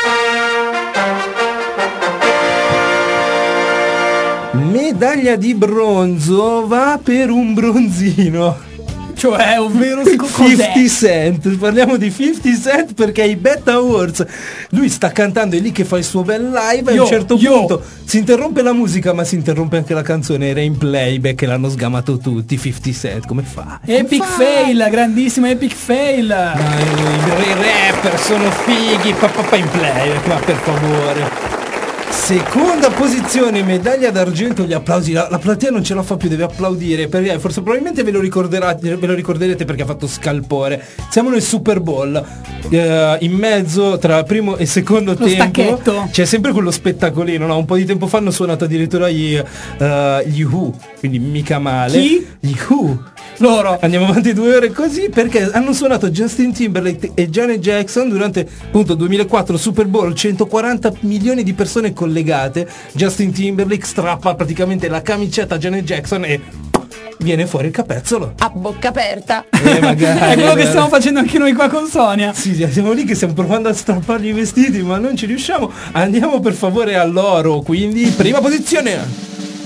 [SPEAKER 3] Medaglia di bronzo va per un bronzino.
[SPEAKER 2] Cioè, ovvero
[SPEAKER 3] 50 Cent, parliamo di 50 Cent perché ai BET Awards lui sta cantando, è lì che fa il suo bel live e a un certo punto si interrompe la musica ma si interrompe anche la canzone, era in playback e l'hanno sgamato tutti. 50 Cent, come fa?
[SPEAKER 2] Epic fail, grandissimo epic fail.
[SPEAKER 3] I rapper sono fighi, papà in playback, ma per favore. Seconda posizione, medaglia d'argento, gli applausi, la platea non ce la fa più, deve applaudire, perché forse probabilmente ve lo ricorderete perché ha fatto scalpore. Siamo nel Super Bowl, in mezzo tra primo e secondo tempo
[SPEAKER 2] stacchetto.
[SPEAKER 3] c'è sempre quello spettacolino, no? Un po' di tempo fa hanno suonato addirittura gli Who, quindi mica male.
[SPEAKER 2] Chi?
[SPEAKER 3] Gli Who.
[SPEAKER 2] Loro.
[SPEAKER 3] Andiamo avanti 2 ore così perché hanno suonato Justin Timberlake e Janet Jackson durante appunto 2004 Super Bowl, 140 milioni di persone collegate. Justin Timberlake strappa praticamente la camicetta a Janet Jackson e viene fuori il capezzolo.
[SPEAKER 5] A bocca aperta.
[SPEAKER 3] Magari,
[SPEAKER 2] È quello che stiamo facendo anche noi qua con Sonia.
[SPEAKER 3] Sì, siamo lì che stiamo provando a strappargli i vestiti ma non ci riusciamo. Andiamo per favore all'oro, quindi prima posizione.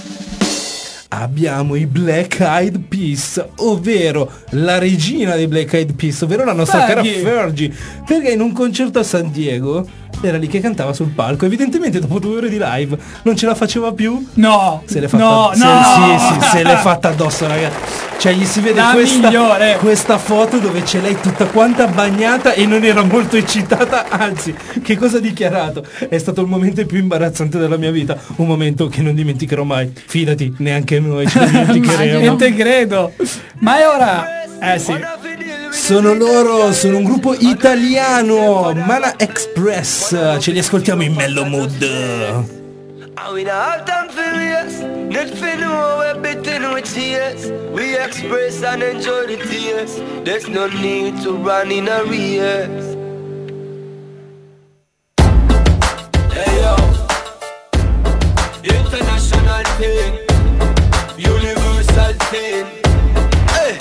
[SPEAKER 3] Abbiamo i Black Eyed Peas, ovvero la regina dei Black Eyed Peas, ovvero la nostra cara Fergie, perché in un concerto a San Diego era lì che cantava sul palco. Evidentemente dopo 2 ore di live non ce la faceva più.
[SPEAKER 2] No,
[SPEAKER 3] se l'è fatta, se l'è fatta addosso, ragazzi. Cioè gli si vede questa foto dove c'è lei tutta quanta bagnata e non era molto eccitata, anzi, che cosa ha dichiarato? È stato il momento più imbarazzante della mia vita, un momento che non dimenticherò mai. Fidati, neanche noi ce lo dimenticheremo.
[SPEAKER 2] Non te credo. Ma è ora. Sì.
[SPEAKER 3] Sono loro, sono un gruppo italiano, Mana Express, ce li ascoltiamo in Mellow Mood.
[SPEAKER 8] We don't have time for this. Nothing know we're beating with tears. We express and enjoy the tears. There's no need to run in a race. Hey yo, international thing, universal thing. Hey,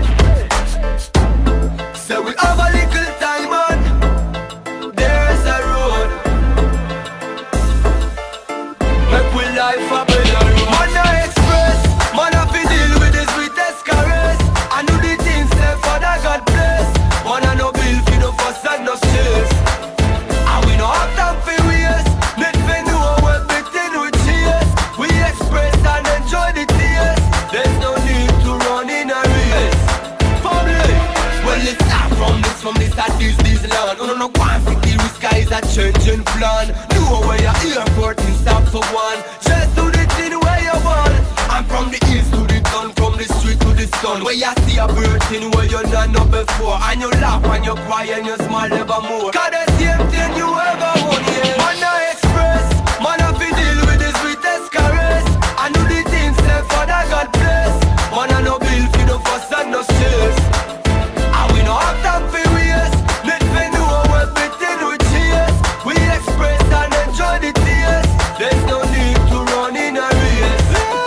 [SPEAKER 8] so we have a little time on. There's a road. Make we life up in a road. Mana Express. no one to kill with sky is a changing plan. Know where you're here for things stop for one. Just do the thing where you want. I'm from the east to the town, from the street to the sun. Where you see a bird thing where you not know before. And you laugh and you cry and you smile evermore. Cause the same thing you ever want, yeah. Man I express, man I feel deal with the sweetest caress. I know the things that Father God bless. Man I no bill for the fuss and no stress. And we no have time for waste. Let me know what between we cheers. We express and enjoy the tears. There's no need to run in a race.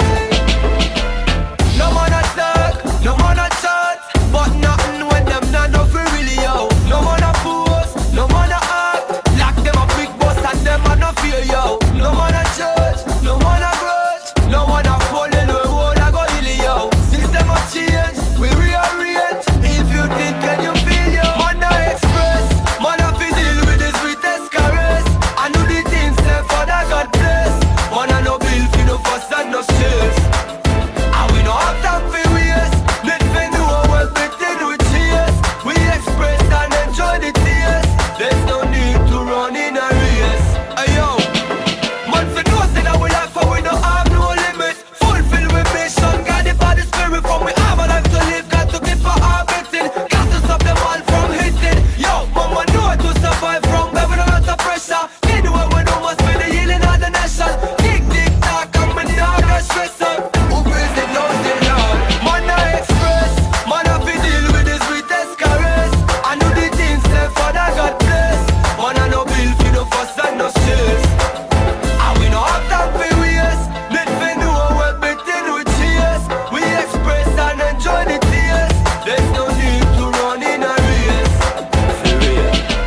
[SPEAKER 8] No man a talk, no man a chat, but nothing when them not know for really yo. No man a pose, no man a act, like them a big boss and them a no fear yo. No man a judge, no man a grudge, no man a fall in the hole a go illy yo. System a change, we rearrange. If you think can you feel yo? Man a express, man a fi deal with the sweetest caress. I know the things that Father God bless. Man a no bill fi no fuss and no stress. And we no have time for waste. Let me know what between we cheers. We express and enjoy the tears. There's no need to run in a race. Ayo, man fi know say that we life and we don't have no limit. Fulfill with mission, guided by the spirit. From we have a life to live, got to keep our orbiting. Got to stop them all from hitting. Yo, mama know to survive from bearing a lot of pressure. Anyway, we know must be the healing of the nation. Tick, tick, tock, and me now got stress up. Who praise it, no say Lord. Man I express, man I fi deal with the sweetest caress. I know the things that Father God bless. Man I no bill fi no fuss and no stress. And we no have time for waste. Let me know what between we cheers. We express and enjoy the tears. There's no need to run in a race. For real.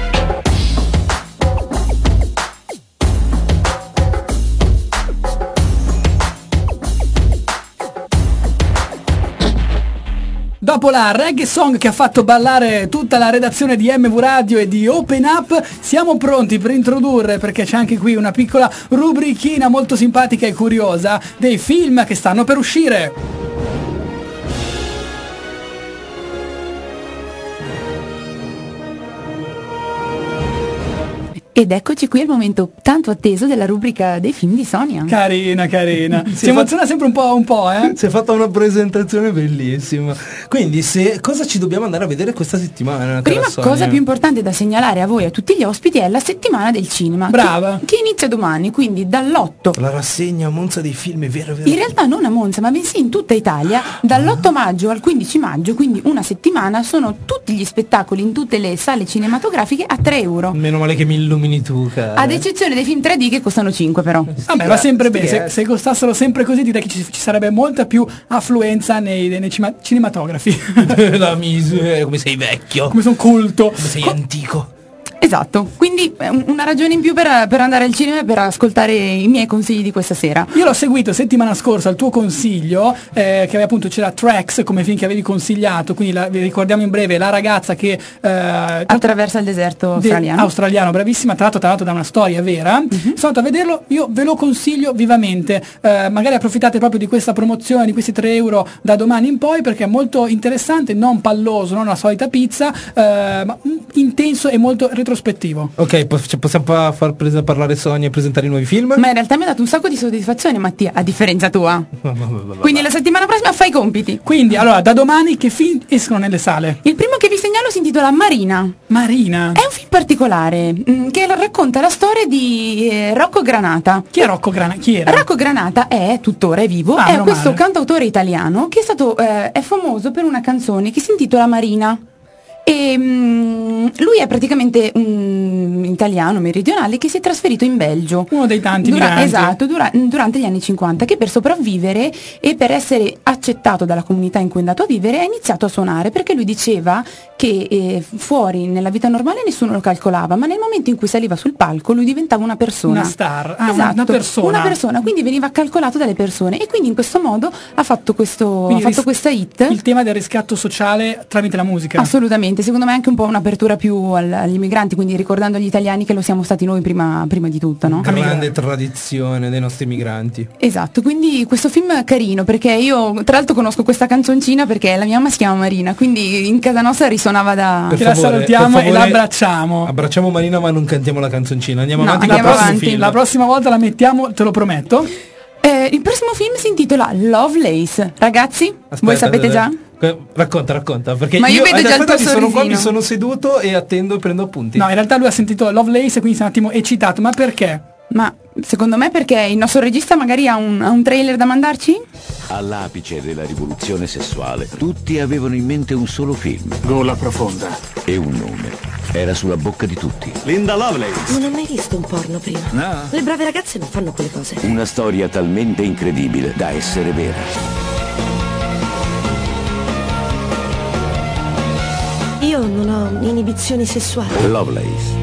[SPEAKER 2] Dopo la reggae song che ha fatto ballare tutta la redazione di MV Radio e di Open Up, siamo pronti per introdurre, perché c'è anche qui una piccola rubrichina molto simpatica e curiosa, dei film che stanno per uscire.
[SPEAKER 5] Ed eccoci qui al momento tanto atteso della rubrica dei film di Sonia.
[SPEAKER 2] Carina, carina. Si emoziona sempre un po', eh?
[SPEAKER 3] Si è fatta una presentazione bellissima. Quindi cosa ci dobbiamo andare a vedere questa settimana?
[SPEAKER 5] Prima
[SPEAKER 3] cara Sonia?
[SPEAKER 5] cosa più importante da segnalare a voi e a tutti gli ospiti è la settimana del cinema.
[SPEAKER 2] Brava.
[SPEAKER 5] Che inizia domani, quindi dall'8.
[SPEAKER 3] La rassegna a Monza dei film, è vero, è vero.
[SPEAKER 5] In realtà non a Monza, ma bensì in tutta Italia, dall'8 maggio al 15 maggio, quindi una settimana, sono tutti gli spettacoli in tutte le sale cinematografiche a 3 euro.
[SPEAKER 3] Meno male che mi illumini tu, cara.
[SPEAKER 5] Ad eccezione dei film 3D che costano 5 però.
[SPEAKER 2] Vabbè, va sempre bene. Se costassero sempre così, direi che ci sarebbe molta più affluenza nei cinematografi.
[SPEAKER 3] La miseria, come sei vecchio.
[SPEAKER 2] Come sono culto.
[SPEAKER 3] Come sei antico.
[SPEAKER 5] Esatto, quindi una ragione in più per andare al cinema e per ascoltare i miei consigli di questa sera.
[SPEAKER 2] Io l'ho seguito settimana scorsa, il tuo consiglio, che appunto c'era Tracks come film che avevi consigliato, quindi vi ricordiamo in breve la ragazza che
[SPEAKER 5] attraversa il deserto
[SPEAKER 2] australiano, bravissima, tratto da una storia vera. Sono andato a vederlo, io ve lo consiglio vivamente, magari approfittate proprio di questa promozione, di questi 3 euro da domani in poi, perché è molto interessante, non palloso, non la solita pizza, ma intenso e molto retrospettivo.
[SPEAKER 3] Ok, possiamo far parlare Sonia e presentare i nuovi film?
[SPEAKER 5] Ma in realtà mi ha dato un sacco di soddisfazione, Mattia, a differenza tua. Quindi la settimana prossima fai i compiti.
[SPEAKER 2] Quindi, allora, da domani che film escono nelle sale?
[SPEAKER 5] Il primo che vi segnalo si intitola Marina.
[SPEAKER 2] Marina?
[SPEAKER 5] È un film particolare, che racconta la storia di Rocco Granata.
[SPEAKER 2] Chi è Rocco Granata? Chi era?
[SPEAKER 5] Rocco Granata tuttora è vivo, è questo cantautore italiano che è famoso per una canzone che si intitola Marina. E lui è praticamente un italiano meridionale che si è trasferito in Belgio.
[SPEAKER 2] Uno dei tanti migranti.
[SPEAKER 5] Esatto, durante gli anni 50, che per sopravvivere e per essere accettato dalla comunità in cui è andato a vivere ha iniziato a suonare, perché lui diceva che fuori nella vita normale nessuno lo calcolava, ma nel momento in cui saliva sul palco lui diventava una persona.
[SPEAKER 2] Una star.
[SPEAKER 5] Esatto,
[SPEAKER 2] una persona.
[SPEAKER 5] Una persona, quindi veniva calcolato dalle persone, e quindi in questo modo ha fatto questa hit.
[SPEAKER 2] Il tema del riscatto sociale tramite la musica.
[SPEAKER 5] Assolutamente. Secondo me è anche un po' un'apertura più agli immigranti, quindi ricordando gli italiani italiani che lo siamo stati noi prima di tutto, no?
[SPEAKER 3] Grande tradizione dei nostri migranti.
[SPEAKER 5] Esatto, quindi questo film è carino perché io tra l'altro conosco questa canzoncina perché la mia mamma si chiama Marina, quindi in casa nostra risuonava da...
[SPEAKER 2] Che la salutiamo e la abbracciamo.
[SPEAKER 3] Abbracciamo Marina ma non cantiamo la canzoncina, andiamo
[SPEAKER 5] No,
[SPEAKER 3] avanti
[SPEAKER 5] andiamo
[SPEAKER 3] con il prossimo
[SPEAKER 5] avanti.
[SPEAKER 3] film.
[SPEAKER 2] La prossima volta la mettiamo, te lo prometto.
[SPEAKER 5] Il prossimo film si intitola Lovelace. Ragazzi, voi sapete già?
[SPEAKER 3] Racconta, perché
[SPEAKER 5] Ma io vedo già il tuo
[SPEAKER 3] sono qua,
[SPEAKER 5] sorrisino.
[SPEAKER 3] mi sono seduto e attendo e prendo appunti.
[SPEAKER 2] No, in realtà lui ha sentito Lovelace e quindi si è un attimo eccitato, ma perché?
[SPEAKER 5] Ma secondo me perché il nostro regista magari ha un trailer da mandarci?
[SPEAKER 10] All'apice della rivoluzione sessuale, tutti avevano in mente un solo film.
[SPEAKER 6] Gola profonda.
[SPEAKER 10] E un nome. Era sulla bocca di tutti.
[SPEAKER 6] Linda Lovelace.
[SPEAKER 11] Non ho mai visto un porno prima.
[SPEAKER 10] No.
[SPEAKER 11] Le brave ragazze non fanno quelle cose.
[SPEAKER 10] Una storia talmente incredibile da essere vera.
[SPEAKER 11] Io non ho inibizioni sessuali.
[SPEAKER 10] Lovelace.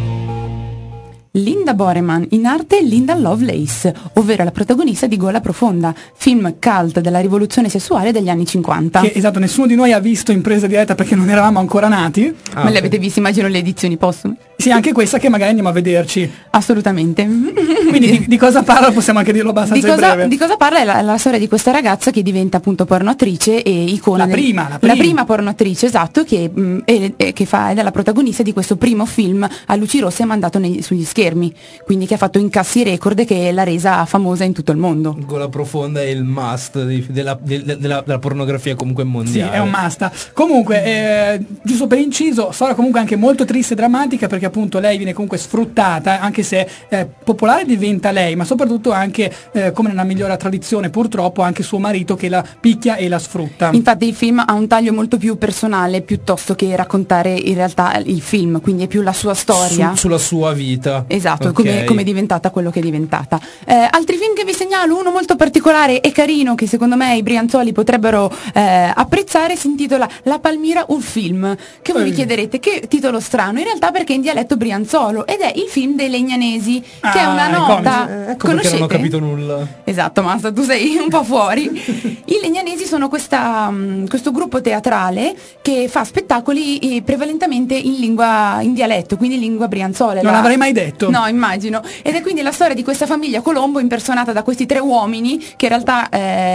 [SPEAKER 5] Linda Boreman, in arte Linda Lovelace, ovvero la protagonista di Gola Profonda, film cult della rivoluzione sessuale degli anni 50.
[SPEAKER 2] Che esatto, nessuno di noi ha visto in presa diretta perché non eravamo ancora nati.
[SPEAKER 5] Ma le avete viste, immagino, le edizioni postume?
[SPEAKER 2] Sì, anche questa che magari andiamo a vederci.
[SPEAKER 5] Assolutamente.
[SPEAKER 2] Quindi di cosa parla? Possiamo anche dirlo abbastanza in breve.
[SPEAKER 5] Di cosa parla? È la storia di questa ragazza che diventa appunto pornoattrice e icona.
[SPEAKER 2] La
[SPEAKER 5] prima pornoattrice, esatto, che è la protagonista di questo primo film a luci rosse mandato sugli schermi, quindi che ha fatto incassi record e che l'ha resa famosa in tutto il mondo.
[SPEAKER 3] Gola Profonda è il must della pornografia comunque mondiale.
[SPEAKER 2] Sì, è un must. Comunque, giusto per inciso, storia comunque anche molto triste e drammatica perché appunto lei viene comunque sfruttata, anche se popolare diventa lei, ma soprattutto anche come nella migliore tradizione purtroppo anche suo marito che la picchia e la sfrutta.
[SPEAKER 5] Infatti il film ha un taglio molto più personale piuttosto che raccontare in realtà il film, quindi è più la sua storia.
[SPEAKER 3] Sulla sua vita.
[SPEAKER 5] Esatto,
[SPEAKER 3] Okay.
[SPEAKER 5] come è diventata quello che è diventata. Altri film che vi segnalo, uno molto particolare e carino che secondo me i brianzoli potrebbero apprezzare, si intitola La Palmira un film, che voi vi chiederete che titolo strano, in realtà perché è in dialetto brianzolo ed è il film dei Legnanesi, che è una nota.
[SPEAKER 3] Ecco perché non ho capito nulla.
[SPEAKER 5] Esatto, Masta, tu sei un po' fuori. I Legnanesi sono questo gruppo teatrale che fa spettacoli prevalentemente in dialetto, quindi in lingua brianzola.
[SPEAKER 2] Non l'avrei mai detto.
[SPEAKER 5] No, immagino. Ed è quindi la storia di questa famiglia Colombo impersonata da questi tre uomini che in realtà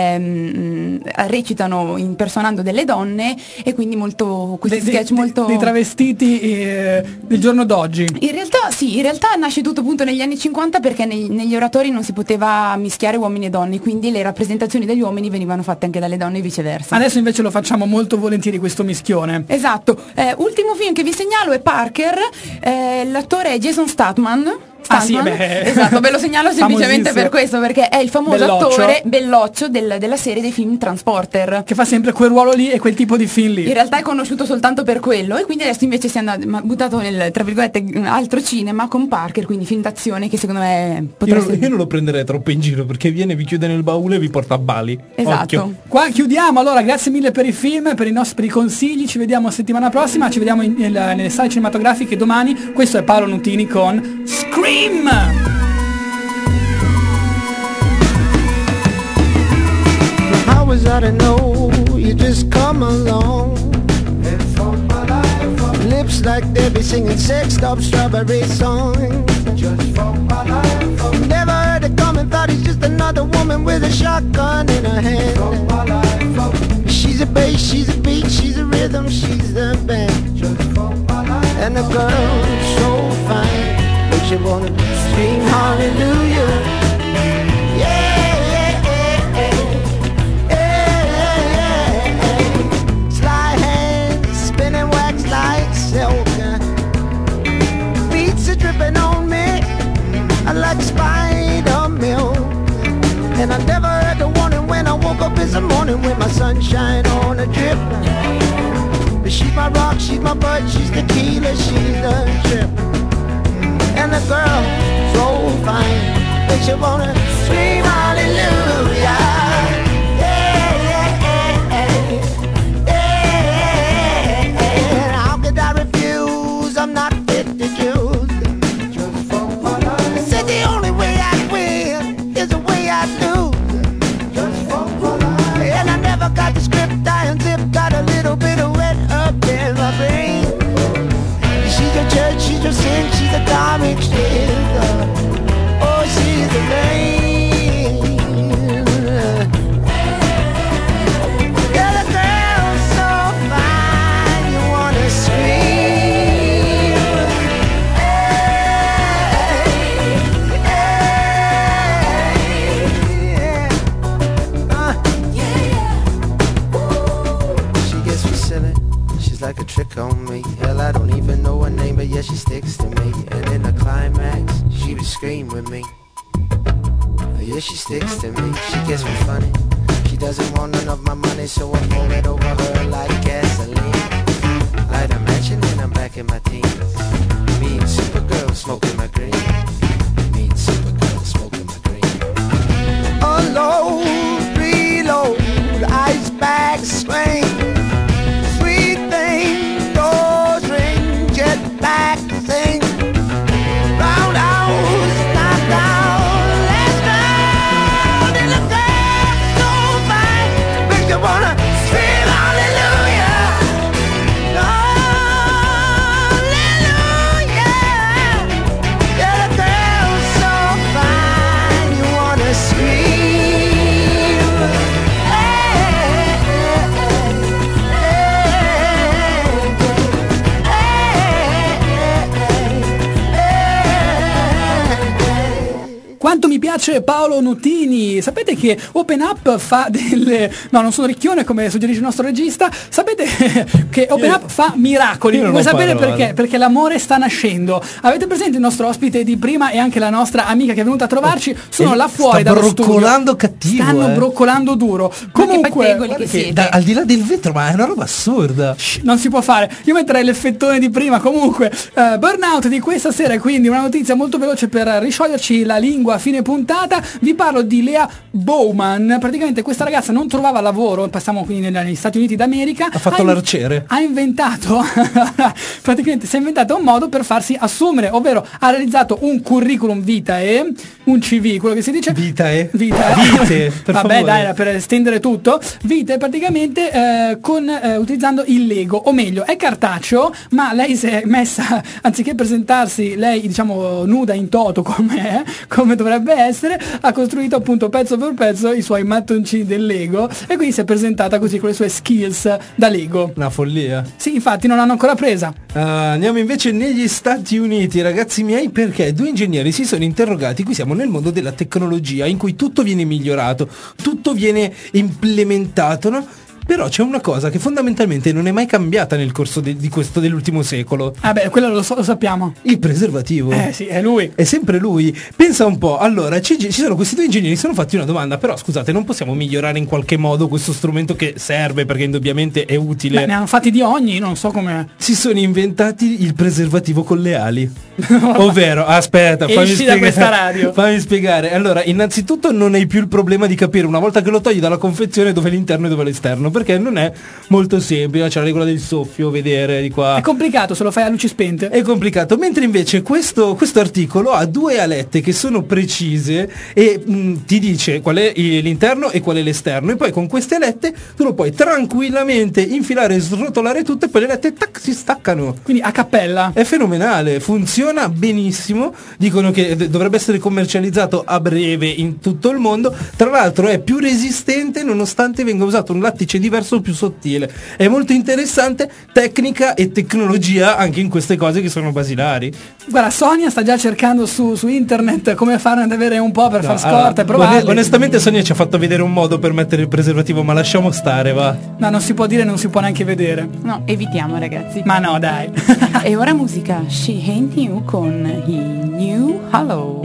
[SPEAKER 5] recitano impersonando delle donne e quindi molto questi sketch molto
[SPEAKER 2] dei travestiti del giorno d'oggi.
[SPEAKER 5] In realtà nasce tutto appunto negli anni 50 perché negli oratori non si poteva mischiare uomini e donne, quindi le rappresentazioni degli uomini venivano fatte anche dalle donne e viceversa.
[SPEAKER 2] Adesso invece lo facciamo molto volentieri questo mischione.
[SPEAKER 5] Esatto. Ultimo film che vi segnalo è Parker, l'attore è Jason Statham.
[SPEAKER 2] Ah sì, beh.
[SPEAKER 5] Esatto, ve lo segnalo semplicemente per questo, perché è il famoso attore belloccio della serie dei film Transporter,
[SPEAKER 2] che fa sempre quel ruolo lì e quel tipo di film lì.
[SPEAKER 5] In realtà è conosciuto soltanto per quello e quindi adesso invece si è buttato nel, tra virgolette, altro cinema con Parker, quindi film d'azione che secondo me potreste...
[SPEAKER 3] Io non lo prenderei troppo in giro perché viene, vi chiude nel baule e vi porta a Bali.
[SPEAKER 5] Esatto.
[SPEAKER 3] Occhio.
[SPEAKER 2] Qua chiudiamo, allora grazie mille per i film, per i consigli, ci vediamo settimana prossima, ci vediamo nelle sale cinematografiche domani. Questo è Paolo Nutini con Scream!
[SPEAKER 7] How was I to know you just come along? Lips like they be singing sexed up strawberry songs. Never heard it coming, thought he's just another woman with a shotgun in her hand. She's a bass, she's a beat, she's a rhythm, she's the band. And the girl's so fine, makes you wanna scream hallelujah. Like Spider-Man. And I never heard the warning when I woke up in the morning with my sunshine on a drip. But she's my rock, she's my bud, she's the tequila, she's the trip. And the girl, so fine, makes you wanna scream hallelujah. How could I refuse? I'm not fit to choose. The only way I win is the way I lose. And I never got the script, I unzipped, got a little bit of wet up in my brain. She's a church, she's a sin, she's a God.
[SPEAKER 12] like a trick on me. Hell, I don't even know her name, but yeah, she sticks to me. And in the climax, she would scream with me. Oh, yeah, she sticks to me. She gets me funny. She doesn't want none of my money, so I pour it over her like gasoline. Light a match and then I'm back in my teens. Me and Supergirl smoking my green. Me and Supergirl smoking my green. Unload, reload, ice bag swing. Sweet thing, doors ring, jet black sing. Roundhouse, knock down, let's go. And the girl so fine, makes you wanna scream hallelujah.
[SPEAKER 2] Quanto mi piace Paolo Nutini. Sapete che Open Up fa delle... No, non sono ricchione come suggerisce il nostro regista. Sapete che Open Up fa miracoli. Vuoi sapere perché? Perché l'amore sta nascendo. Avete presente il nostro ospite di prima e anche la nostra amica che è venuta a trovarci? Sono là fuori dallo studio.
[SPEAKER 3] Stanno broccolando cattivo.
[SPEAKER 2] Stanno broccolando duro. Comunque,
[SPEAKER 3] al di là del vetro, ma è una roba assurda.
[SPEAKER 2] Non si può fare. Io metterei l'effettone di prima. Comunque, burnout di questa sera, quindi una notizia molto veloce per riscioglierci la lingua a fine puntata. Vi parlo di Lea Bowman. Praticamente questa ragazza non trovava lavoro, passiamo quindi negli Stati Uniti d'America.
[SPEAKER 3] Ha fatto l'arciere.
[SPEAKER 2] Ha inventato praticamente si è inventato un modo per farsi assumere, ovvero ha realizzato un curriculum vitae, un CV, quello che si dice
[SPEAKER 3] vitae,
[SPEAKER 2] vite,
[SPEAKER 3] per
[SPEAKER 2] vabbè
[SPEAKER 3] favore.
[SPEAKER 2] dai, per estendere tutto, vite praticamente utilizzando il Lego, o meglio è cartaceo, ma lei si è messa, anziché presentarsi lei diciamo nuda in toto come dovrebbe essere, ha costruito appunto pezzo per pezzo i suoi mattoncini del Lego e quindi si è presentata così con le sue skills da Lego.
[SPEAKER 3] Una follia.
[SPEAKER 2] Sì, infatti non l'hanno ancora presa.
[SPEAKER 3] Andiamo invece negli Stati Uniti, ragazzi miei, perché due ingegneri si sono interrogati. Qui siamo nel mondo della tecnologia in cui tutto viene migliorato, tutto viene implementato, no? Però c'è una cosa che fondamentalmente non è mai cambiata nel corso dell'ultimo secolo.
[SPEAKER 2] Ah beh, quello lo sappiamo.
[SPEAKER 3] Il preservativo.
[SPEAKER 2] Sì, è lui.
[SPEAKER 3] È sempre lui. Pensa un po', allora, ci sono questi due ingegneri, si sono fatti una domanda, però scusate, non possiamo migliorare in qualche modo questo strumento che serve, perché indubbiamente è utile.
[SPEAKER 2] Beh, ne hanno fatti di ogni, non so come.
[SPEAKER 3] Si sono inventati il preservativo con le ali. Ovvero, aspetta,
[SPEAKER 2] esci da questa radio.
[SPEAKER 3] Fammi spiegare. Allora, innanzitutto non hai più il problema di capire una volta che lo togli dalla confezione dove è l'interno e dove è l'esterno, perché non è molto semplice, c'è la regola del soffio, vedere di qua.
[SPEAKER 2] È complicato se lo fai a luci spente.
[SPEAKER 3] È complicato, mentre invece questo articolo ha due alette che sono precise e ti dice qual è l'interno e qual è l'esterno, e poi con queste alette tu lo puoi tranquillamente infilare e srotolare tutto e poi le alette tac, si staccano.
[SPEAKER 2] Quindi a cappella.
[SPEAKER 3] È fenomenale, funziona benissimo, dicono che dovrebbe essere commercializzato a breve in tutto il mondo, tra l'altro è più resistente nonostante venga usato un lattice diverso, più sottile. È molto interessante, tecnica e tecnologia anche in queste cose che sono basilari.
[SPEAKER 2] Guarda, Sonia sta già cercando su internet come farne ad avere un po' per far scorta e provare.
[SPEAKER 3] Onestamente Sonia ci ha fatto vedere un modo per mettere il preservativo, ma lasciamo stare, va.
[SPEAKER 2] No, non si può dire, non si può neanche vedere.
[SPEAKER 5] No, evitiamo ragazzi.
[SPEAKER 2] Ma no, dai.
[SPEAKER 5] E ora musica She Ain't You con He Knew Hello.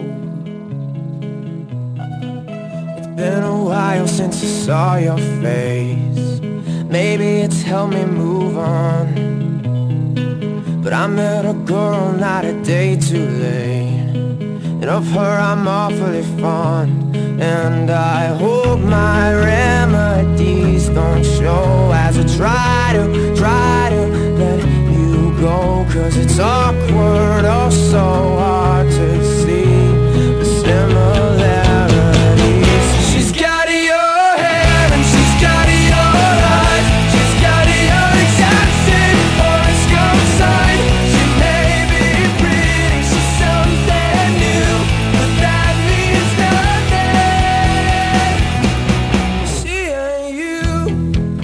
[SPEAKER 8] It's been a while since I saw your face. Maybe it's helped me move on. But I met a girl not a day too late, and of her I'm awfully fond. And I hope my remedies don't show as I try to let you go. Cause it's awkward, oh so hard to see the similarities. She's got your hair and she's got your eyes. She's got your exact same horoscope sign. She may be pretty, she's something new, but that means nothing. She ain't you.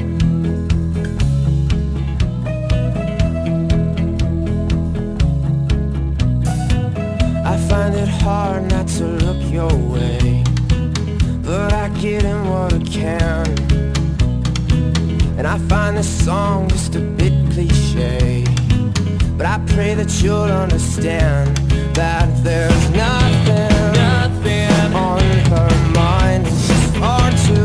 [SPEAKER 12] And I find this song just a bit cliche, but I pray that you'll understand that there's nothing on her mind. She's far too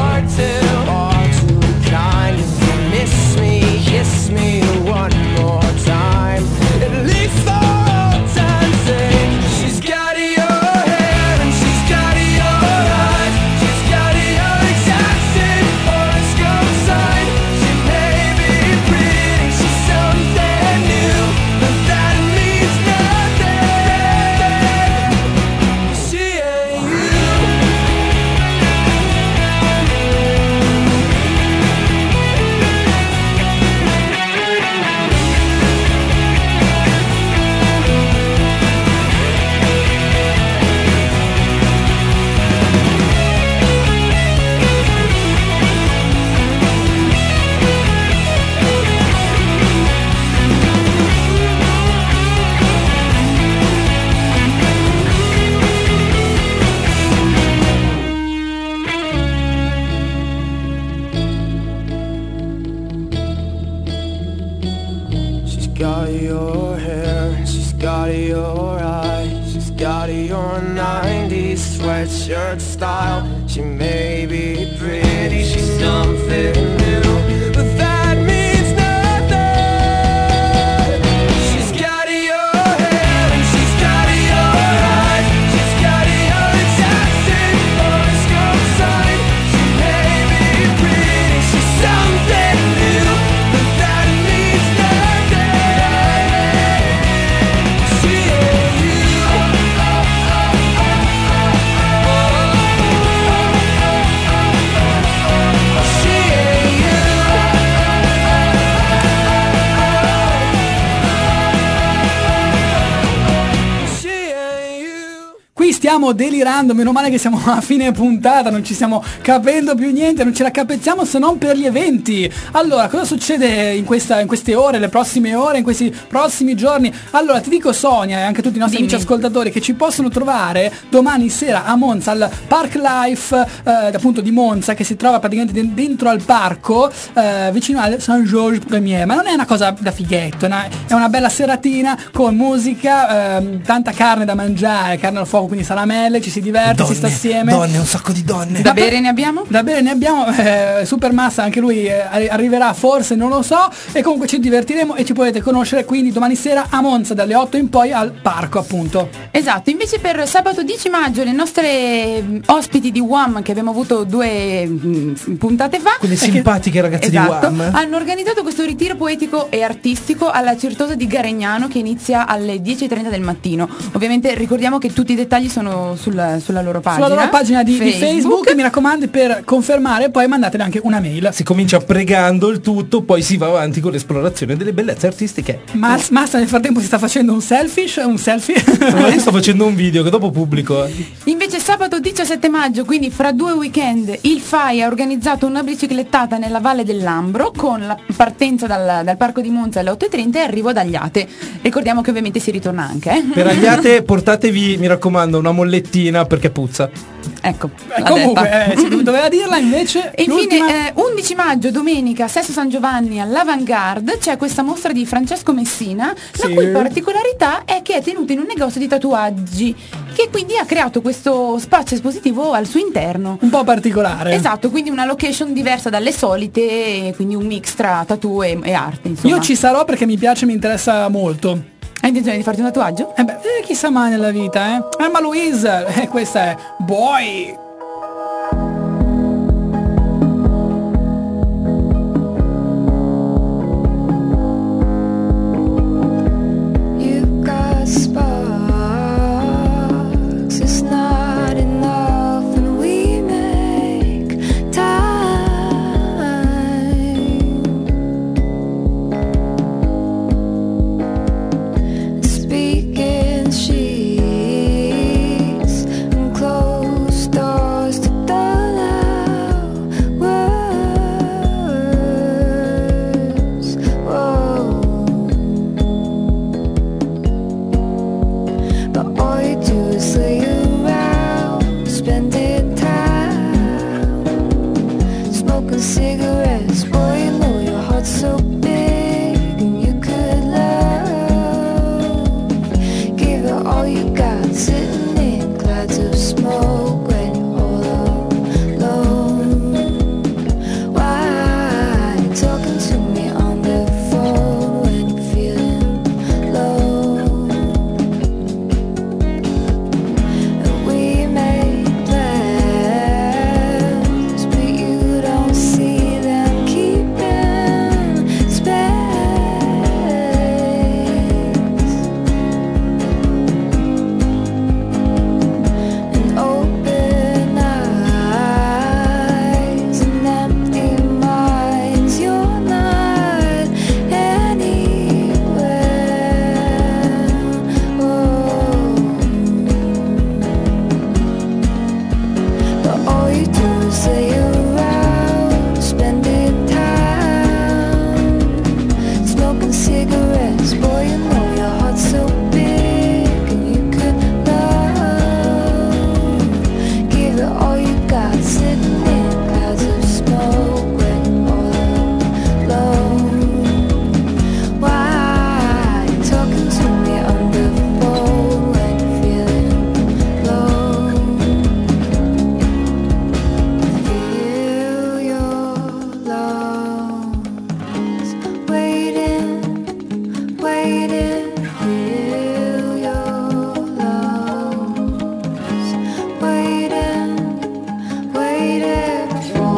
[SPEAKER 12] kind. If you miss me, kiss me one more time, at least for all time's sake. She's got your hair and she's got your eyes. She's got your exact same horoscope sign. She may be pretty, she's something new, but that means nothing. She ain't you. She's got your hair, she's got your eyes, she's got your 90s sweatshirt style. She may be pretty, she's something new, but that means nothing. She's got your hair and she's got your eyes, she's got your exact same horoscope sign. She may be pretty, she's something new, but that means nothing. She ain't you. She ain't you. She ain't you.
[SPEAKER 2] Qui stiamo delirando, meno male che siamo a fine puntata, non ci stiamo capendo più niente, non ci raccapezziamo se non per gli eventi. Allora, cosa succede in queste ore, le prossime ore, in questi prossimi giorni? Allora, ti dico Sonia e anche tutti i nostri amici ascoltatori che ci possono trovare domani sera a Monza, al Park Life appunto di Monza, che si trova praticamente dentro al parco, vicino al Saint Georges Premier. Ma non è una cosa da fighetto, è una bella seratina con musica, tanta carne da mangiare, carne al fuoco, quindi salamelle, ci si diverte, si sta assieme.
[SPEAKER 3] Donne, un sacco di donne.
[SPEAKER 5] Da bere ne abbiamo?
[SPEAKER 2] Da bere ne abbiamo, Supermassa anche lui arriverà forse, non lo so, e comunque ci divertiremo e ci potete conoscere quindi domani sera a Monza dalle 8 in poi al parco appunto.
[SPEAKER 5] Esatto, invece per sabato 10 maggio le nostre ospiti di WAM, che abbiamo avuto 2 puntate fa,
[SPEAKER 3] Quelle simpatiche ragazze
[SPEAKER 5] esatto,
[SPEAKER 3] di WAM.
[SPEAKER 5] hanno organizzato questo ritiro poetico e artistico alla Certosa di Garegnano che inizia alle 10:30 del mattino. Ovviamente ricordiamo che tutti i dettagli sono sulla loro pagina.
[SPEAKER 2] Sulla loro pagina di Facebook, mi raccomando, per confermare poi mandatele anche una mail.
[SPEAKER 3] Si comincia pregando il tutto, poi si va avanti con l'esplorazione delle bellezze artistiche.
[SPEAKER 2] Massa nel frattempo si sta facendo un selfie.
[SPEAKER 3] Ma io sto facendo un video che dopo pubblico.
[SPEAKER 5] Invece sabato 17 maggio, quindi fra 2 weekend, il FAI ha organizzato una biciclettata nella Valle del Lambro con la partenza dal parco di Monza alle 8:30 e arrivo ad Agliate. Ricordiamo che ovviamente si ritorna anche.
[SPEAKER 3] Per Agliate portatevi, mi raccomando, una mollettina perché puzza.
[SPEAKER 5] Ecco,
[SPEAKER 2] comunque si doveva dirla invece.
[SPEAKER 5] E infine 11 maggio, domenica, Sesto San Giovanni all'Avantgarde c'è questa mostra di Francesco Messina, la cui particolarità è che è tenuta in un negozio di tatuaggi, che quindi ha creato questo spazio espositivo al suo interno.
[SPEAKER 2] Un po' particolare.
[SPEAKER 5] Esatto, quindi una location diversa dalle solite, quindi un mix tra tattoo e arte, insomma.
[SPEAKER 2] Io ci sarò perché mi piace, mi interessa molto.
[SPEAKER 5] Hai intenzione di farti un tatuaggio?
[SPEAKER 2] Chissà mai nella vita, ma Louise, questa è Boy.
[SPEAKER 1] You've got sparks, it's not enough, and we make time. Speaking sheets and closed doors to dull out words. Whoa. But all you do is lay around, spending time, smoking cigarettes. Boy, you heart so big and you could love. Give it all you got, sitting in clouds of smoke when you're all alone. Why talking to me on the phone when you're feeling low? And we made plans, but you don't see them keeping space. And open eyes and empty minds, you're not anywhere. Oh. But all you do is lay around, spending time smoking cigarettes. Boy, you know your heart's so big and you could love. Give it all you got, sitting in clouds of smoke when you're all alone. Why talking to me on the phone when you're feeling low? Feel your lungs waiting, waiting. Feel your lungs waiting, waiting for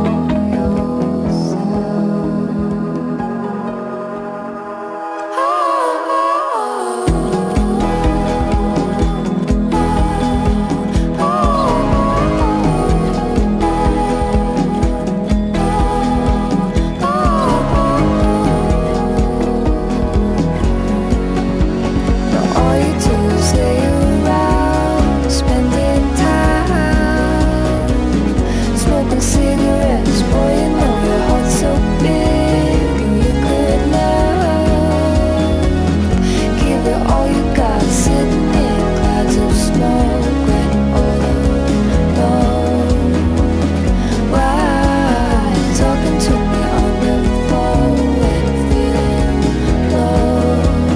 [SPEAKER 1] all you do is lay around, spending time smoking cigarettes. Boy, you know your heart's so big and you could love. Give it all you got, sitting in clouds of smoke when you're all alone. Why talking to me on the phone when you're feeling low?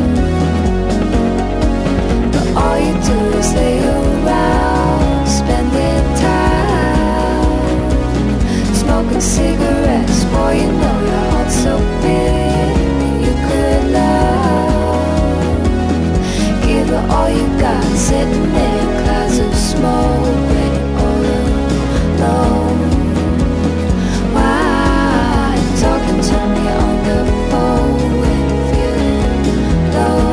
[SPEAKER 1] But all you do is lay around, spending time smoking cigarettes. Boy, you know your heart's so big and you could love. Give it all you got, sitting in clouds of smoke when you're all alone. Why talking to me on the phone when you're feeling low?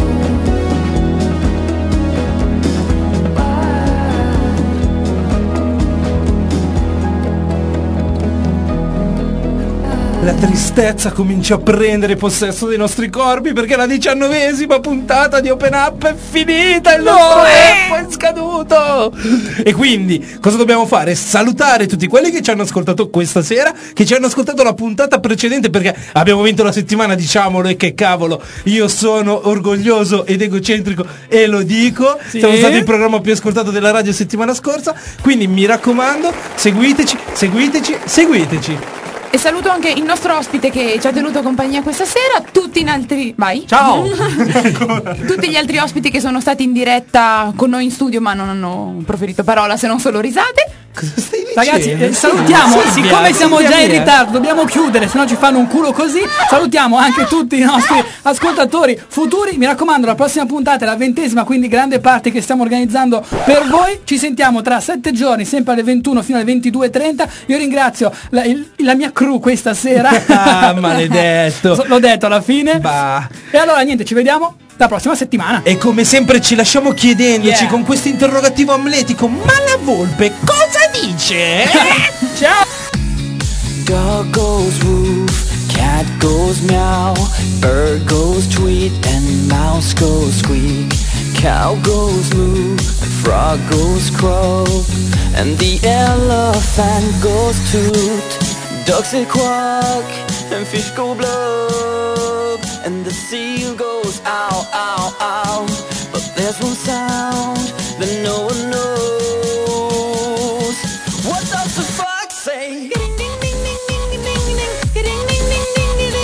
[SPEAKER 3] La tristezza comincia a prendere possesso dei nostri corpi perché la 19ª puntata di Open Up è finita, il nostro tempo è scaduto. E quindi cosa dobbiamo fare? Salutare tutti quelli che ci hanno ascoltato questa sera, che ci hanno ascoltato la puntata precedente, perché abbiamo vinto la settimana, diciamolo, e che cavolo, io sono orgoglioso ed egocentrico e lo dico.
[SPEAKER 2] Sì.
[SPEAKER 3] Siamo stati il programma più ascoltato della radio settimana scorsa, quindi mi raccomando, seguiteci, seguiteci, seguiteci.
[SPEAKER 5] E saluto anche il nostro ospite che ci ha tenuto compagnia questa sera, tutti in altri... Vai!
[SPEAKER 3] Ciao!
[SPEAKER 5] Tutti gli altri ospiti che sono stati in diretta con noi in studio ma non hanno proferito parola se non solo risate.
[SPEAKER 3] Cosa stai dicendo?
[SPEAKER 2] Ragazzi, salutiamo, siccome siamo già in ritardo, dobbiamo chiudere, se no ci fanno un culo così. Salutiamo anche tutti i nostri ascoltatori futuri. Mi raccomando, la prossima puntata è la 20ª, quindi grande party che stiamo organizzando per voi. Ci sentiamo tra 7 giorni, sempre alle 21 fino alle 22:30. Io ringrazio la mia crew questa sera.
[SPEAKER 3] Ah, maledetto.
[SPEAKER 2] L'ho detto alla fine.
[SPEAKER 3] Bah.
[SPEAKER 2] E allora niente, ci vediamo la prossima settimana.
[SPEAKER 3] E come sempre ci lasciamo chiedendoci con questo interrogativo amletico: ma la volpe cosa dice?
[SPEAKER 2] Ciao!
[SPEAKER 13] Dog goes woof, cat goes meow, bird goes tweet, and mouse goes squeak. Cow goes moo, and frog goes croak, and the elephant goes toot. Ducks say quack, and fish go blub, and the seal goes ow, ow, ow. But there's one sound that no one knows. What does the fox say?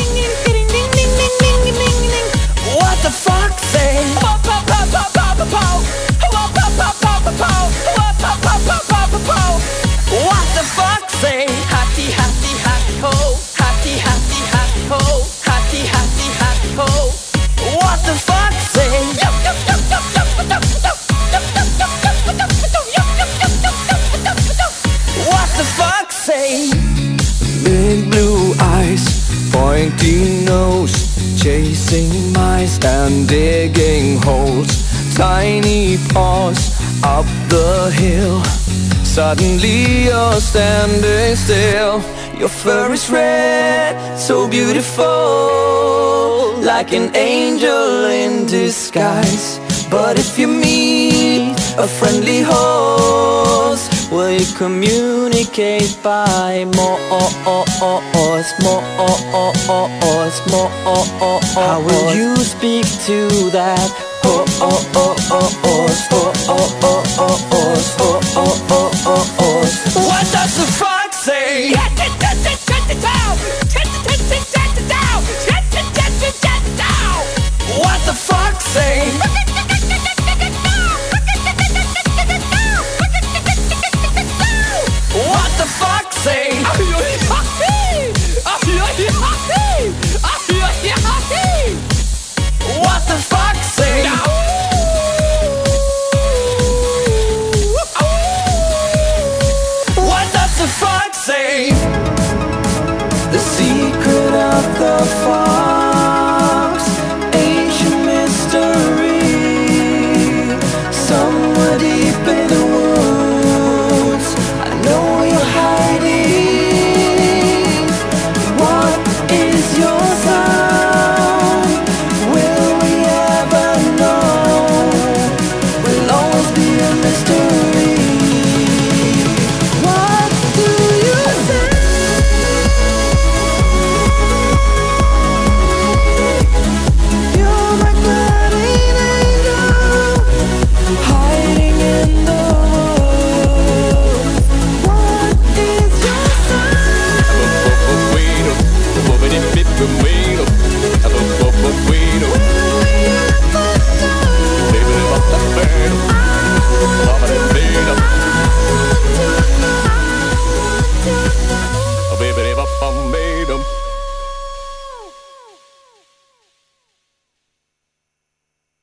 [SPEAKER 13] and digging holes. Tiny paws up the hill. Suddenly you're standing still. Your fur is red, so beautiful, like an angel in disguise. But if you meet a friendly horse, will you communicate by more? How will you speak to that horse? What does the fox say? What the fox say? What the fox say? What the fox say? What does the fox say? The secret of the fox, ancient mystery, somewhere deep in the woods. I know you're hiding. What is your sound? Will we ever know? Will always be a mystery. What do you say? You're my guardian angel, hiding in the woods. What is your sign?